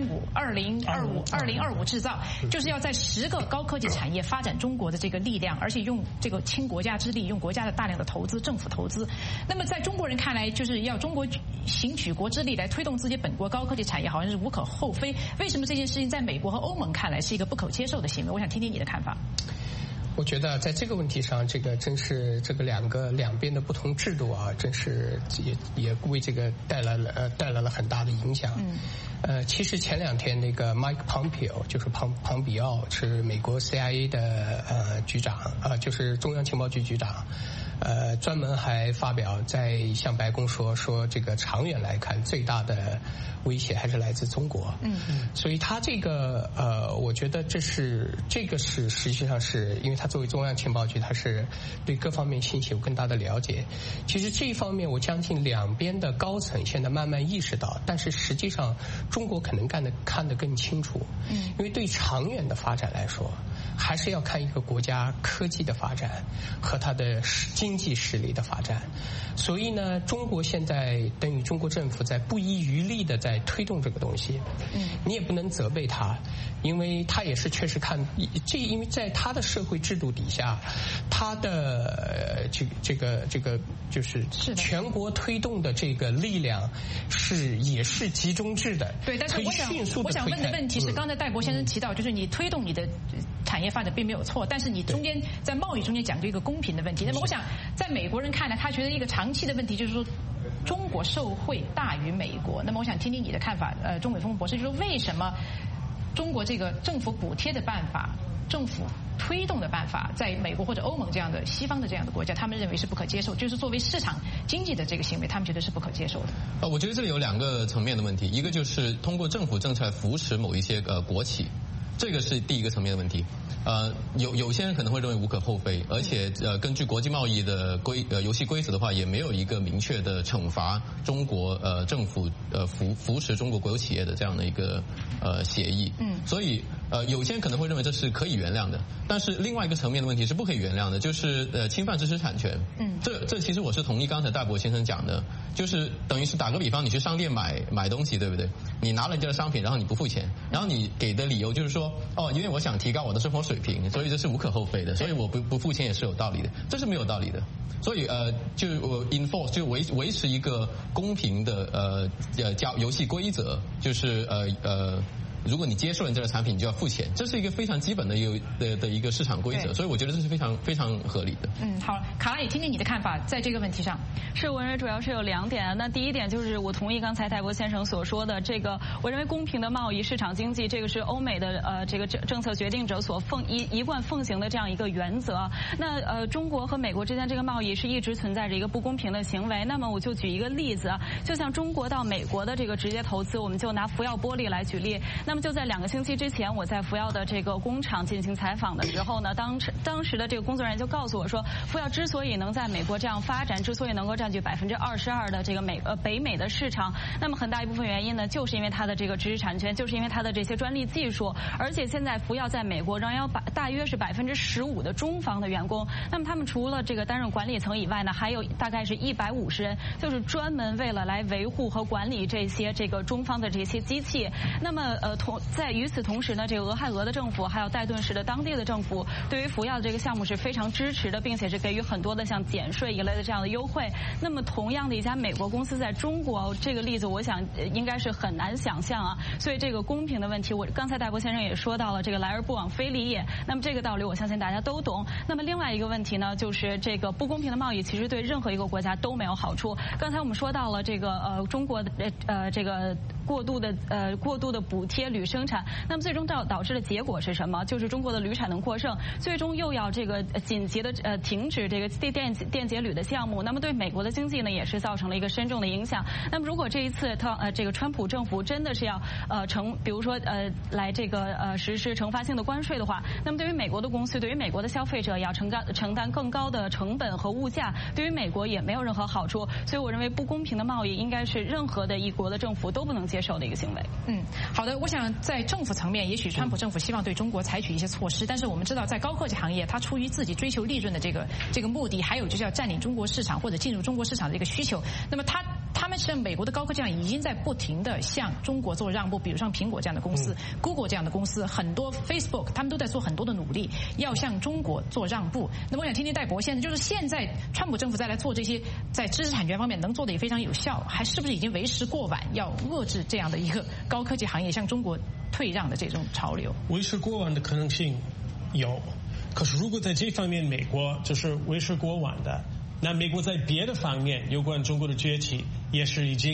A: 制造，就是要在10个高科技产业发展中国的这个力量，而且用这个倾国家之力，用国家的大量的投资，政府投资。那么在中国人看来，就是要中国行举国之力来推动自己本国高科技产业，好像是无可厚非。为什么这件事情在美国和欧盟看来是一个不可接受的行为？我想听听你的看法。
M: 我觉得在这个问题上，这个真是这个两边的不同制度啊，真是也为这个带来了很大的影响。其实前2天那个 Mike Pompeo 就是庞比奥是美国 CIA 的局长就是中央情报局局长。 专门还发表在向白宫说这个长远来看最大的威胁还是来自中国。所以他这个我觉得这个是实际上是因为他作为中央情报局，他是对各方面信息有更大的了解。其实这一方面我相信两边的高层现在慢慢意识到，但是实际上中国可能看得更清楚。因为对长远的发展来说，还是要看一个国家科技的发展和它的经济实力的发展。所以呢，中国现在等于中国政府在不遗余力的在推动这个东西。你也不能责备他，因为他也是确实因为在他的社会制度底下，他的这个就是全国推动的这个力量也是集中制的。
A: 对，但是我想问的问题是，刚才戴博先生提到，就是你推动你的产业发展并没有错，但是你中间在贸易中间讲究一个公平的问题。那么我想，在美国人看来，他觉得一个长期的问题就是说，中国受惠大于美国。那么我想听听你的看法，钟伟峰博士，就是为什么中国这个政府补贴的办法、政府推动的办法，在美国或者欧盟这样的西方的这样的国家，他们认为是不可接受，就是作为市场经济的这个行为，他们觉得是不可接受的。
N: 我觉得这里有两个层面的问题，一个就是通过政府政策来扶持某一些国企。这个是第一个层面的问题，有些人可能会认为无可厚非，而且根据国际贸易的游戏规则的话，也没有一个明确的惩罚中国政府扶持中国国有企业的这样的一个协议。所以有些人可能会认为这是可以原谅的，但是另外一个层面的问题是不可以原谅的，就是侵犯知识产权。这其实我是同意刚才大伯先生讲的，就是等于是打个比方，你去商店买东西，对不对？你拿了人家的商品，然后你不付钱，然后你给的理由就是说，因为我想提高我的生活水平，所以这是无可厚非的，所以我不付钱也是有道理的，这是没有道理的。所以就enforce 就维持一个公平的游戏规则，就是如果你接受人家的产品，你就要付钱，这是一个非常基本的一个市场规则，所以我觉得这是非常非常合理的。
A: 好，卡拉也听听你的看法，在这个问题上。
O: 是，我认为主要是有两点。那第一点就是我同意刚才戴博先生所说的，这个我认为公平的贸易、市场经济，这个是欧美的这个政策决定者所一贯奉行的这样一个原则。那中国和美国之间这个贸易是一直存在着一个不公平的行为。那么我就举一个例子，就像中国到美国的这个直接投资，我们就拿福耀玻璃来举例。那么就在2个星期之前，我在福耀的这个工厂进行采访的时候呢，当时的这个工作人员就告诉我说，福耀之所以能在美国这样发展，之所以能够占据22%的这个北美的市场，那么很大一部分原因呢，就是因为它的这个知识产权，就是因为它的这些专利技术。而且现在福耀在美国仍然有大约是15%的中方的员工，那么他们除了这个担任管理层以外呢，还有大概是150人，就是专门为了来维护和管理这些这个中方的这些机器。那么在与此同时呢，这个俄亥俄的政府还有戴顿市的当地的政府对于福耀的这个项目是非常支持的，并且是给予很多的像减税一类的这样的优惠。那么同样的一家美国公司在中国，这个例子我想应该是很难想象啊。所以这个公平的问题，我刚才戴博先生也说到了，这个来而不往非礼也。那么这个道理我相信大家都懂。那么另外一个问题呢，就是这个不公平的贸易其实对任何一个国家都没有好处。刚才我们说到了这个中国的这个过度的补贴铝生产，那么最终导致的结果是什么？就是中国的铝产能过剩，最终又要这个紧急的停止这个电解铝的项目。那么对美国的经济呢，也是造成了一个深重的影响。那么如果这一次这个川普政府真的是要比如说来这个实施惩罚性的关税的话，那么对于美国的公司，对于美国的消费者，要承担更高的成本和物价，对于美国也没有任何好处。所以我认为不公平的贸易应该是任何的一国的政府都不能接受的一个行为。
A: 好的，我想在政府层面，也许川普政府希望对中国采取一些措施，但是我们知道在高科技行业，它出于自己追求利润的这个目的，还有就是要占领中国市场或者进入中国市场的一个需求，那么他们实际上美国的高科技已经在不停的向中国做让步，比如像苹果这样的公司、Google 这样的公司，很多 Facebook 他们都在做很多的努力，要向中国做让步。那么我想听听戴博先生，就是现在川普政府再来做这些在知识产权方面能做的也非常有效，还是不是已经为时过晚，要遏制这样的一个高科技行业向中国退让的这种潮流？
G: 为时过晚的可能性有，可是如果在这方面美国就是为时过晚的，那美国在别的方面有关中国的崛起也是已经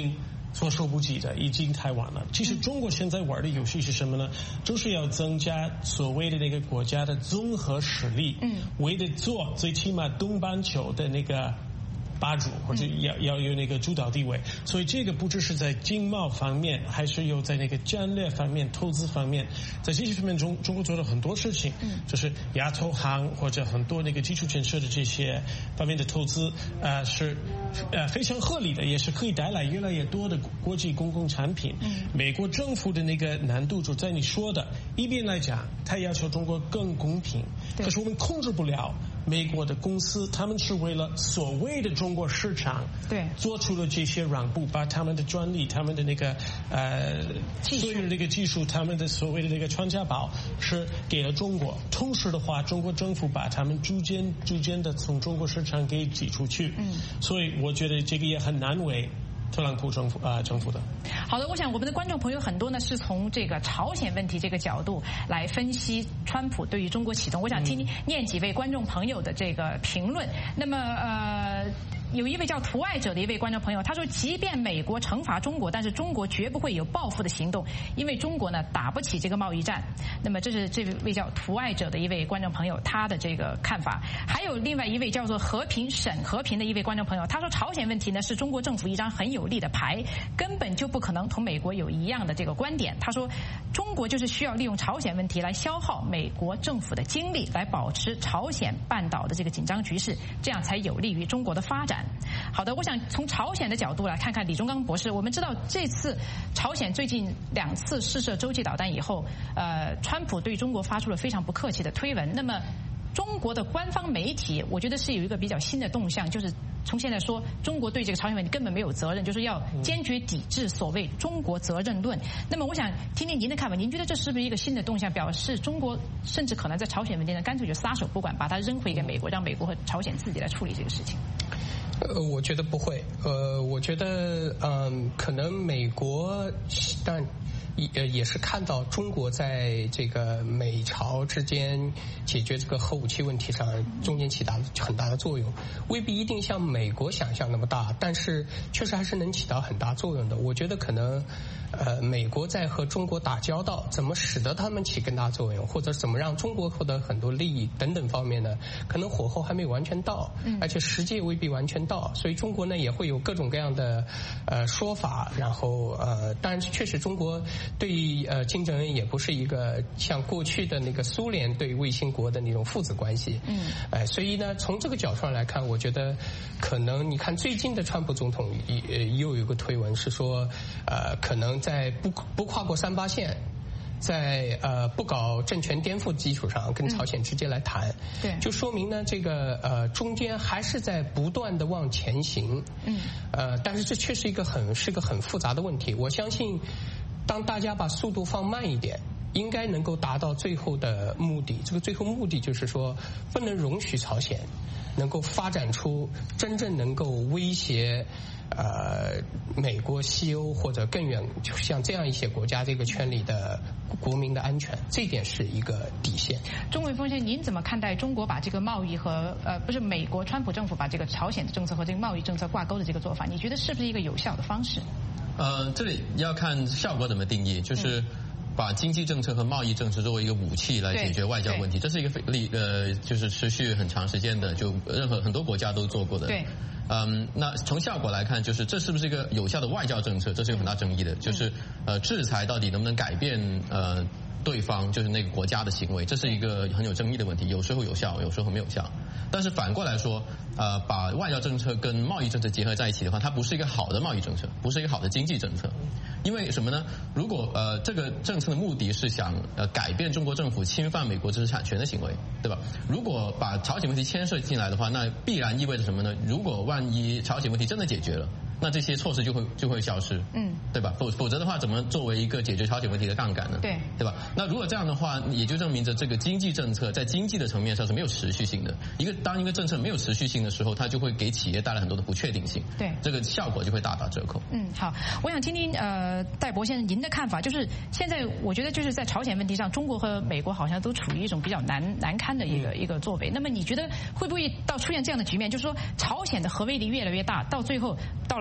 G: 措手不及的，已经太晚了。其实中国现在玩的游戏是什么呢？就是要增加所谓的那个国家的综合实力，为了做最起码东半球的那个霸主，或者要有那个主导地位。所以这个不只是在经贸方面，还是有在那个战略方面、投资方面，在这些方面中国做了很多事情，就是亚投行或者很多那个基础建设的这些方面的投资，是非常合理的，也是可以带来越来越多的国际公共产品。美国政府的那个难度就在你说的，一边来讲，他要求中国更公平，可是我们控制不了美国的公司，他们是为了所谓的中国市场，做出了这些让步，把他们的专利、他们的那个所有的那个技术、他们的所谓的那个传家宝是给了中国。同时的话，中国政府把他们逐渐的从中国市场给挤出去。所以我觉得这个也很难为特朗普政府的。
A: 好的，我想我们的观众朋友很多呢是从这个朝鲜问题这个角度来分析川普对于中国启动。我想听念几位观众朋友的这个评论。那么有一位叫图爱者的一位观众朋友，他说，即便美国惩罚中国，但是中国绝不会有报复的行动，因为中国呢打不起这个贸易战。那么这是这位叫图爱者的一位观众朋友他的这个看法。还有另外一位叫做沈和平的一位观众朋友，他说，朝鲜问题呢是中国政府一张很有利的牌，根本就不可能同美国有一样的这个观点。他说，中国就是需要利用朝鲜问题来消耗美国政府的精力，来保持朝鲜半岛的这个紧张局势，这样才有利于中国的发展。好的，我想从朝鲜的角度来看看李忠刚博士。我们知道这次朝鲜最近2次试射洲际导弹以后，川普对中国发出了非常不客气的推文。那么中国的官方媒体，我觉得是有一个比较新的动向，就是从现在说中国对这个朝鲜问题根本没有责任，就是要坚决抵制所谓中国责任论。那么我想听听您的看法，您觉得这是不是一个新的动向，表示中国甚至可能在朝鲜问题上干脆就撒手不管，把它扔回给美国，让美国和朝鲜自己来处理这个事情？
M: 我觉得不会。我觉得可能美国但也是看到中国在这个美朝之间解决这个核武器问题上中间起到很大的作用，未必一定像美国想象那么大，但是确实还是能起到很大作用的。我觉得可能美国在和中国打交道，怎么使得他们起更大作用，或者怎么让中国获得很多利益等等方面呢，可能火候还没完全到，而且时机也未必完全到，所以中国呢也会有各种各样的说法。然后当然确实中国对金正恩也不是一个像过去的那个苏联对卫星国的那种父子关系。所以呢从这个角度上来看，我觉得可能你看最近的川普总统又有个推文是说可能在不跨过38线，在不搞政权颠覆的基础上跟朝鲜直接来谈，就说明呢这个中间还是在不断的往前行。但是这确实是个很复杂的问题。我相信当大家把速度放慢一点，应该能够达到最后的目的。这个最后目的就是说，不能容许朝鲜能够发展出真正能够威胁美国、西欧或者更远，就像这样一些国家这个圈里的国民的安全，这点是一个底线。
A: 钟伟峰先生，您怎么看待中国把这个贸易和不是美国川普政府把这个朝鲜的政策和这个贸易政策挂钩的这个做法？你觉得是不是一个有效的方式？
N: 这里要看效果怎么定义，就是把经济政策和贸易政策作为一个武器来解决外交问题，这是一个就是持续很长时间的，就很多国家都做过的。对。那从效果来看，就是这是不是一个有效的外交政策，这是有很大争议的。就是制裁到底能不能改变对方就是那个国家的行为，这是一个很有争议的问题。有时候有效，有时候没有效。但是反过来说，把外交政策跟贸易政策结合在一起的话，它不是一个好的贸易政策，不是一个好的经济政策。因为什么呢？如果这个政策的目的是想改变中国政府侵犯美国知识产权的行为，对吧？如果把朝鲜问题牵涉进来的话，那必然意味着什么呢？如果万一朝鲜问题真的解决了，那这些措施就会消失，对吧？否则的话，怎么作为一个解决朝鲜问题的杠杆呢？对吧？那如果这样的话，也就证明着这个经济政策在经济的层面上是没有持续性的。当一个政策没有持续性的时候，它就会给企业带来很多的不确定性。对，这个效果就会大打折扣。
A: 好，我想听听戴博先生您的看法，就是现在我觉得就是在朝鲜问题上，中国和美国好像都处于一种比较难堪的一个作为。那么你觉得会不会出现这样的局面，就是说朝鲜的核威力越来越大，到最后到了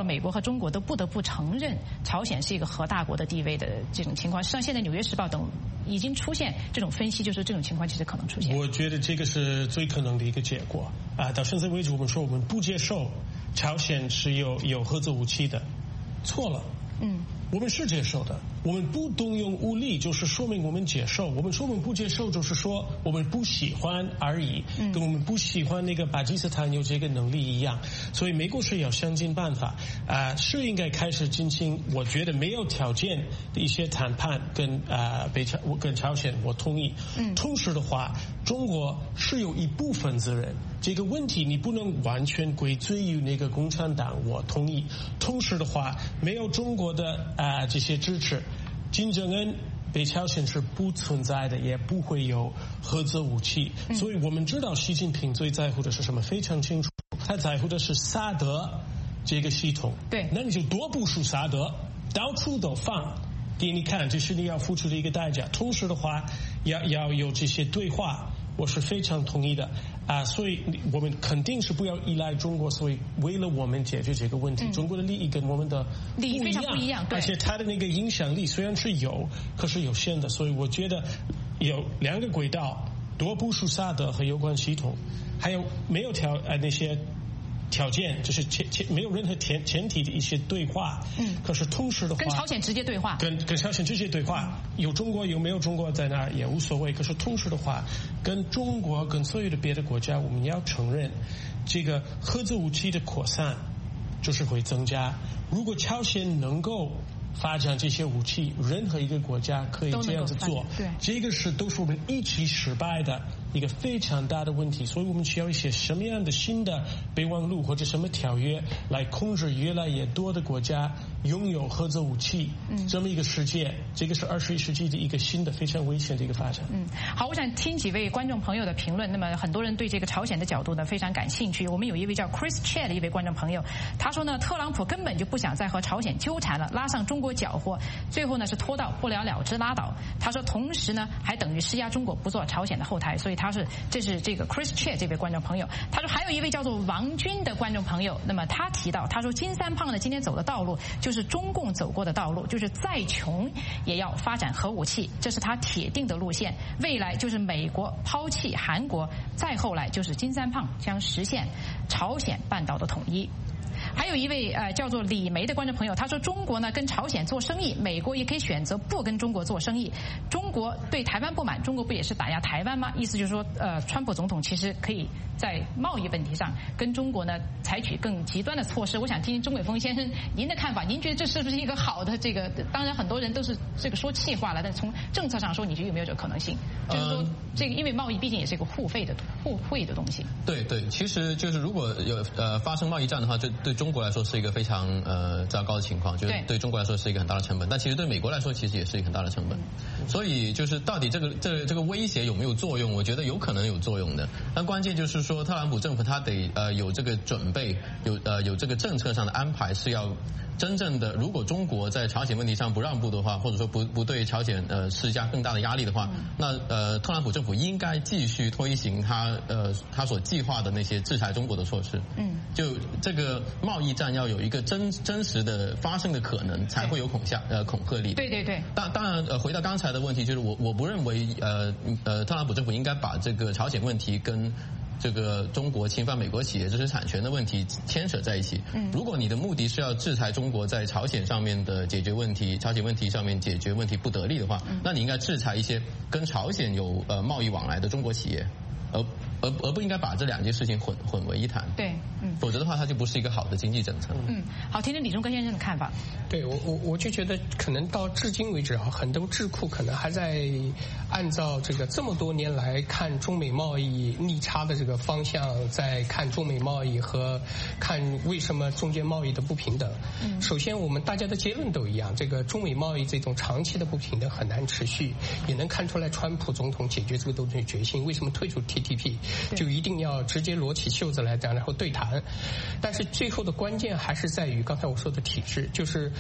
A: 美国和中国都不得不承认朝鲜是一个核大国的地位的这种情况。实际上，现在《纽约时报》等已经出现这种分析，就是这种情况其实可能出现。
G: 我觉得这个是最可能的一个结果啊！到现在为止，我们说我们不接受朝鲜是有核子武器的，错了。我们是接受的，我们不动用武力，就是说明我们接受。我们说我们不接受，就是说我们不喜欢而已，跟我们不喜欢那个巴基斯坦有这个能力一样。所以美国是要想尽办法是应该开始进行，我觉得没有条件的一些谈判跟朝鲜，我同意。同时的话，中国是有一部分责任。这个问题你不能完全归罪于那个共产党，我同意。同时的话，没有中国的这些支持，金正恩北朝鲜是不存在的，也不会有核子武器。所以我们知道习近平最在乎的是什么，非常清楚，他在乎的是萨德这个系统。
A: 对，
G: 那你就多部署萨德，到处都放给你看，这是你要付出的一个代价。同时的话，要有这些对话。我是非常同意的所以我们肯定是不要依赖中国，所以为了我们解决这个问题，中国的利益跟我们的
A: 利益非常不一样，
G: 而且它的那个影响力虽然是有，可是有限的，所以我觉得有2个轨道，多部署萨德和有关系统，还有没有那些条件，就是没有任何前提的一些对话。可是同时的话，
A: 跟朝鲜直接对话，
G: 跟朝鲜直接对话，有中国有没有中国在那儿也无所谓。可是同时的话，跟中国跟所有的别的国家，我们要承认，这个核子武器的扩散就是会增加。如果朝鲜能够发展这些武器，任何一个国家可以这样子做。
A: 对，
G: 这个都是我们一起失败的一个非常大的问题，所以我们需要一些什么样的新的备忘录或者什么条约来控制越来越多的国家拥有核子武器这么一个世界。这个是21世纪的一个新的非常危险的一个发展。
A: 好，我想听几位观众朋友的评论。那么很多人对这个朝鲜的角度呢非常感兴趣。我们有一位叫 Chris Che 的一位观众朋友，他说呢，特朗普根本就不想再和朝鲜纠缠了，拉上中国搅和，最后呢是拖到不了了之拉倒。他说同时呢还等于施压中国不做朝鲜的后台。所以这是这个 Chris Che 这位观众朋友。他说还有一位叫做王军的观众朋友，那么他提到，他说金三胖呢今天走的道路就是中共走过的道路，就是再穷也要发展核武器，这是他铁定的路线。未来就是美国抛弃韩国，再后来就是金三胖将实现朝鲜半岛的统一。还有一位叫做李梅的观众朋友，他说中国呢跟朝鲜做生意，美国也可以选择不跟中国做生意。中国对台湾不满，中国不也是打压台湾吗？意思就是说川普总统其实可以在贸易问题上跟中国呢采取更极端的措施。我想听听钟伟峰先生您的看法，您觉得这是不是一个好的这个？当然很多人都是这个说气话了，但从政策上说，你觉得有没有这个可能性？就是说这个因为贸易毕竟也是一个互惠的东西。
N: 对，其实就是如果有发生贸易战的话，这对中国来说是一个非常糟糕的情况，就是对中国来说是一个很大的成本，但其实对美国来说其实也是一个很大的成本。所以就是到底这个威胁有没有作用？我觉得有可能有作用的，但关键就是说特朗普政府他得有这个准备，有这个政策上的安排，是要真正的，如果中国在朝鲜问题上不让步的话，或者说不对朝鲜施加更大的压力的话，那特朗普政府应该继续推行他所计划的那些制裁中国的措施。就这个贸易战要有一个真实的发生的可能，才会有恐吓力。
A: 对。
N: 当然回到刚才的问题，就是我不认为特朗普政府应该把这个朝鲜问题跟这个中国侵犯美国企业知识产权的问题牵扯在一起。如果你的目的是要制裁中国在朝鲜上面的解决问题，朝鲜问题上面解决问题不得力的话，那你应该制裁一些跟朝鲜有贸易往来的中国企业，而不应该把这2件事情混为一谈。
A: 对，
N: 否则的话，它就不是一个好的经济政策。
A: 好，听听李忠根先生的看法。
M: 对，我就觉得可能到至今为止很多智库可能还在按照这么多年来看中美贸易逆差的这个方向，在看中美贸易和看为什么中间贸易的不平等。首先，我们大家的结论都一样，这个中美贸易这种长期的不平等很难持续，也能看出来川普总统解决这个东西的决心。为什么退出 TTP？就一定要直接裸起袖子来然后对谈。但是最后的关键还是在于刚才我说的体制，就是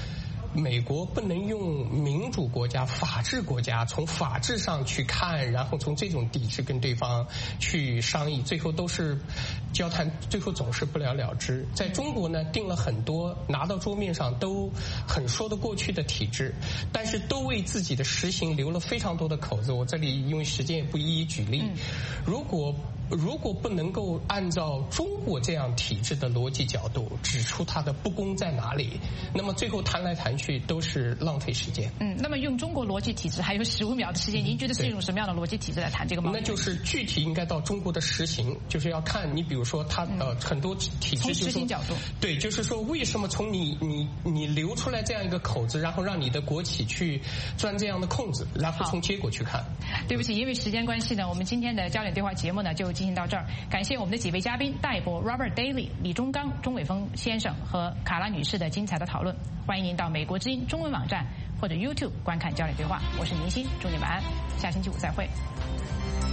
M: 美国不能用民主国家、法治国家从法治上去看，然后从这种抵制跟对方去商议，最后都是交谈，最后总是不了了之。在中国呢，定了很多拿到桌面上都很说得过去的体制，但是都为自己的实行留了非常多的口子。我这里因为时间也不一一举例。如果不能够按照中国这样体制的逻辑角度指出它的不公在哪里，那么最后谈来谈去都是浪费时间。
A: 那么用中国逻辑体制还有15秒的时间，您觉得是一种什么样的逻辑体制来谈这个贸易？
M: 那就是具体应该到中国的实行，就是要看你比如说它很多体制就是
A: 从实行角度，
M: 对，就是说为什么从你留出来这样一个口子，然后让你的国企去钻这样的空子，然后从结果去看。
A: 对不起，因为时间关系呢，我们今天的焦点对话节目呢就进行到这儿。感谢我们的几位嘉宾戴博、Robert Daly、李忠刚、钟伟峰先生和卡拉女士的精彩的讨论。欢迎您到美国之音中文网站或者 YouTube 观看焦点对话。我是宁鑫，祝你晚安，下星期五再会。